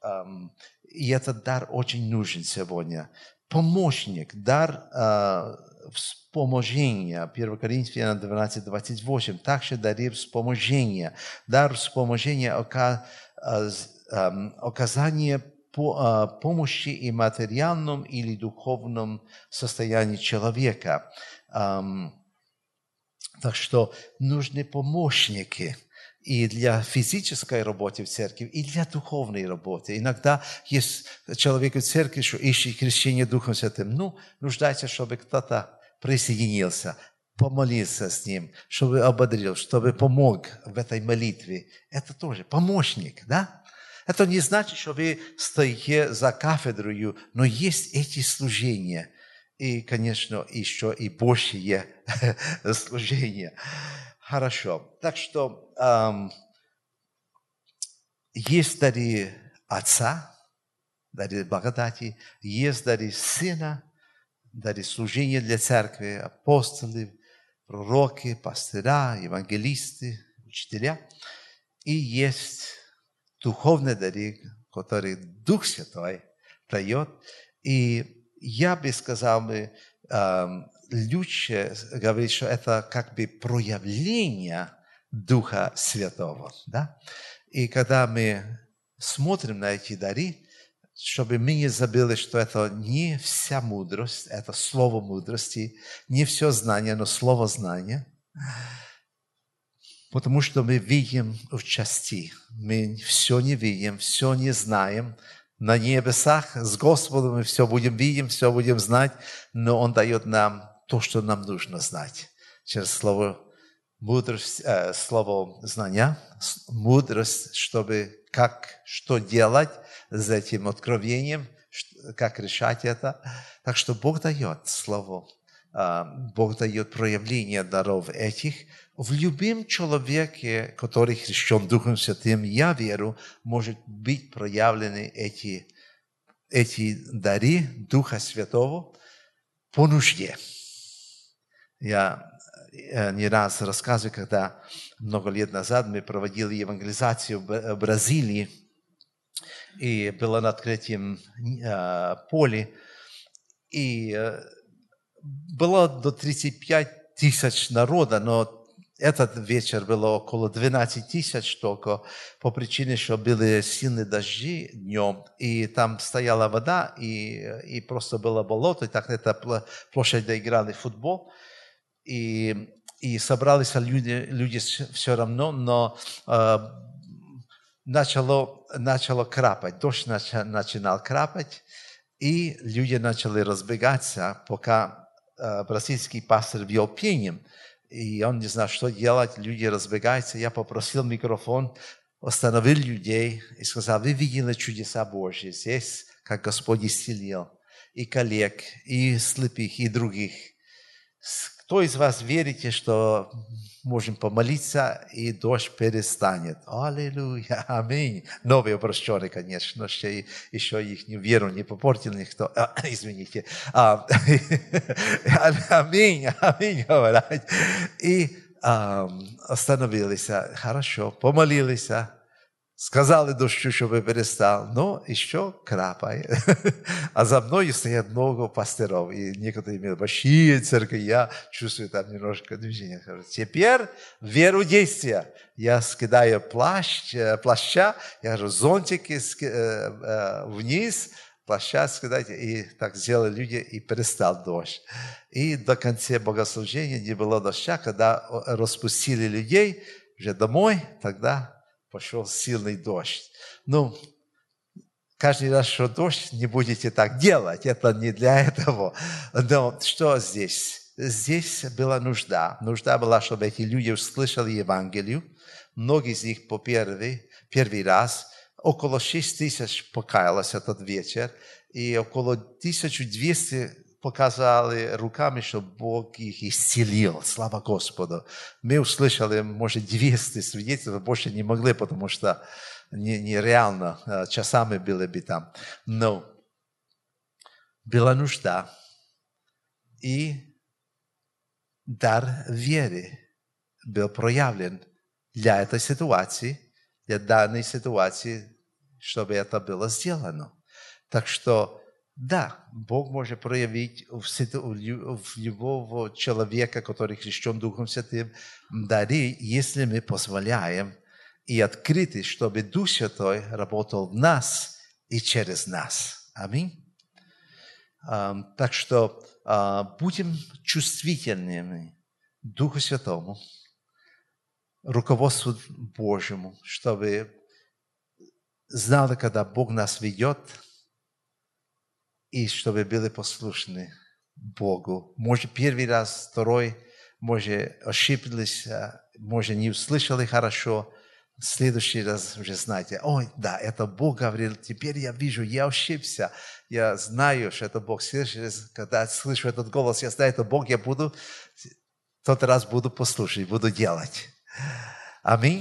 И этот дар очень нужен сегодня. Помощник, дар э, вспоможения. первое Коринфянам двенадцать двадцать восемь. Также дар вспоможения. Дар вспоможения, ока, э, э, оказание по, э, помощи и материальном или духовном состоянии человека. Эм, так что нужны помощники. И для физической работы в церкви, и для духовной работы. Иногда есть человек в церкви, что ищет крещение Духом Святым. Ну, нуждается, чтобы кто-то присоединился, помолился с ним, чтобы ободрил, чтобы помог в этой молитве. Это тоже помощник, да? Это не значит, что вы стоите за кафедрою, но есть эти служения. И, конечно, еще и Божье служение. Хорошо. Так что эм, есть дары Отца, дары благодати, есть дары Сына, дары служения для церкви, апостолы, пророки, пастыра, евангелисты, учителя. И есть духовные дары, которые Дух Святой дает. И я бы сказал, эм, лучше говорить, что это как бы проявление Духа Святого. Да? И когда мы смотрим на эти дары, чтобы мы не забыли, что это не вся мудрость, это слово мудрости, не все знание, но слово знания. Потому что мы видим в части, мы все не видим, все не знаем. На небесах с Господом мы все будем видеть, все будем знать, но Он дает нам то, что нам нужно знать. Через слово мудрость, э, слово знания, мудрость, чтобы как, что делать с этим откровением, как решать это. Так что Бог дает слово, э, Бог дает проявление даров этих. В любом человеке, который крещен Духом Святым, я верю, может быть проявлены эти, эти дары Духа Святого по нужде. Я не раз рассказываю, когда много лет назад мы проводили евангелизацию в Бразилии, и было на открытом э, поле, и э, было до тридцати пяти тысяч народа, но этот вечер было около двенадцати тысяч только, по причине, что были сильные дожди днем, и там стояла вода, и, и просто было болото, и так это площадь, где играли в футбол, и, и собрались люди, люди все равно, но э, начало, начало крапать, дождь начал, начинал крапать, и люди начали разбегаться, пока э, бразильский пастор вел пением. И он не знал, что делать, люди разбегаются. Я попросил микрофон, остановил людей и сказал, вы видели чудеса Божьи здесь, как Господь исцелил и коллег, и слепых, и других. Кто из вас верите, что можем помолиться, и дождь перестанет? Аллилуйя, аминь. Новые обращенные, конечно, еще, еще их не веру не попортил никто. А, извините. А, аминь, аминь, говорят. И а, остановились. Хорошо, помолились. Сказали дождю, чтобы перестал, но еще крапает. А за мной стоят много пасторов. И некоторые имеют большие церкви. Я чувствую там немножко движения. Теперь веру действия. Я скидаю плащ, плаща, я говорю, зонтики вниз, плаща скидайте. И так сделали люди, и перестал дождь. И до конца богослужения не было дождя. Когда распустили людей уже домой, тогда пошел сильный дождь. Ну, каждый раз, что дождь, не будете так делать. Это не для этого. Но что здесь? Здесь была нужда. Нужда была, чтобы эти люди услышали Евангелие. Многие из них по первый, первый раз. Около шесть тысяч покаялось этот вечер. И около тысяча двести показали руками, что Бог их исцелил. Слава Господу. Мы услышали, может, двести свидетельств, больше не могли, потому что нереально, часами были бы там. Но была нужда. И дар веры был проявлен для этой ситуации, для данной ситуации, чтобы это было сделано. Так что да, Бог может проявить в любого человека, который крещен Духом Святым, дары, если мы позволяем и открыты, чтобы Дух Святой работал в нас и через нас. Аминь. Так что будем чувствительными Духу Святому, руководству Божьему, чтобы знали, когда Бог нас ведет, и чтобы были послушны Богу. Может, первый раз, второй, может, ошиблись, может, не услышали хорошо. В следующий раз уже знаете, ой, да, это Бог говорил, теперь я вижу, я ошибся. Я знаю, что это Бог. В следующий раз, когда слышу этот голос, я знаю, это Бог, я буду, в тот раз буду послушать, буду делать. Аминь.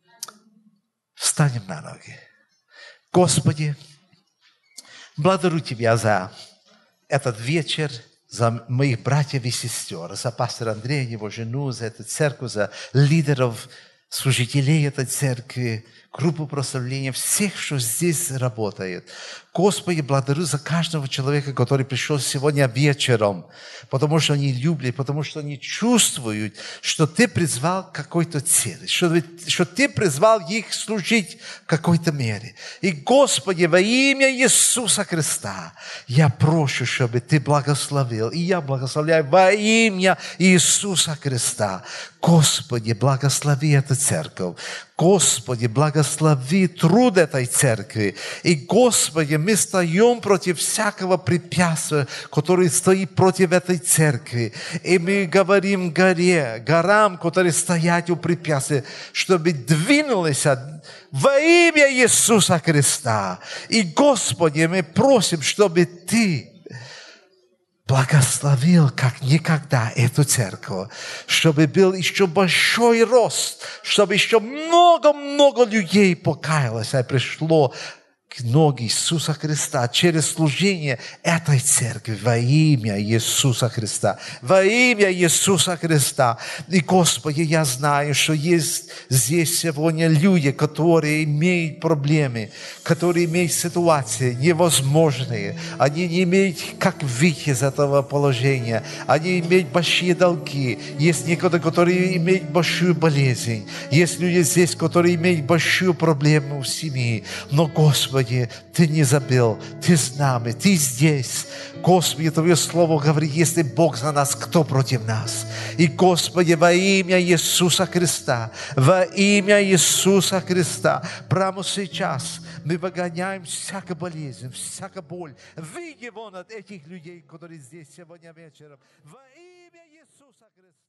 Встанем на ноги. Господи, благодарю Тебя за этот вечер, за моих братьев и сестер, за пастора Андрея, его жену, за эту церковь, за лидеров, служителей этой церкви, группу прославления, всех, что здесь работает. Господи, благодарю за каждого человека, который пришел сегодня вечером, потому что они любят, потому что они чувствуют, что Ты призвал к какой-то цели, что, что Ты призвал их служить в какой-то мере. И, Господи, во имя Иисуса Христа, я прошу, чтобы Ты благословил, и я благословляю во имя Иисуса Христа. Господи, благослови эту церковь. Господи, благослови труд этой церкви. И, Господи, мы стоим против всякого препятствия, которое стоит против этой церкви. И мы говорим горе, горам, которые стоят у препятствия, чтобы двинулись во имя Иисуса Христа. И, Господи, мы просим, чтобы Ты благословил как никогда эту церковь, чтобы был еще большой рост, чтобы еще много-много людей покаялось и пришло к ногам Иисуса Христа через служение этой церкви во имя Иисуса Христа. Во имя Иисуса Христа. И, Господи, я знаю, что есть здесь сегодня люди, которые имеют проблемы, которые имеют ситуации невозможные. Они не имеют как выйти из этого положения. Они имеют большие долги. Есть некоторые, которые имеют большую болезнь. Есть люди здесь, которые имеют большую проблему в семье. Но, Господи, Ты не забыл, Ты с нами, Ты здесь. Господи, Твое Слово говорит, если Бог за нас, кто против нас? И, Господи, во имя Иисуса Христа, во имя Иисуса Христа, прямо сейчас мы выгоняем всякую болезнь, всякую боль. Выйди вон от этих людей, которые здесь сегодня вечером. Во имя Иисуса Христа.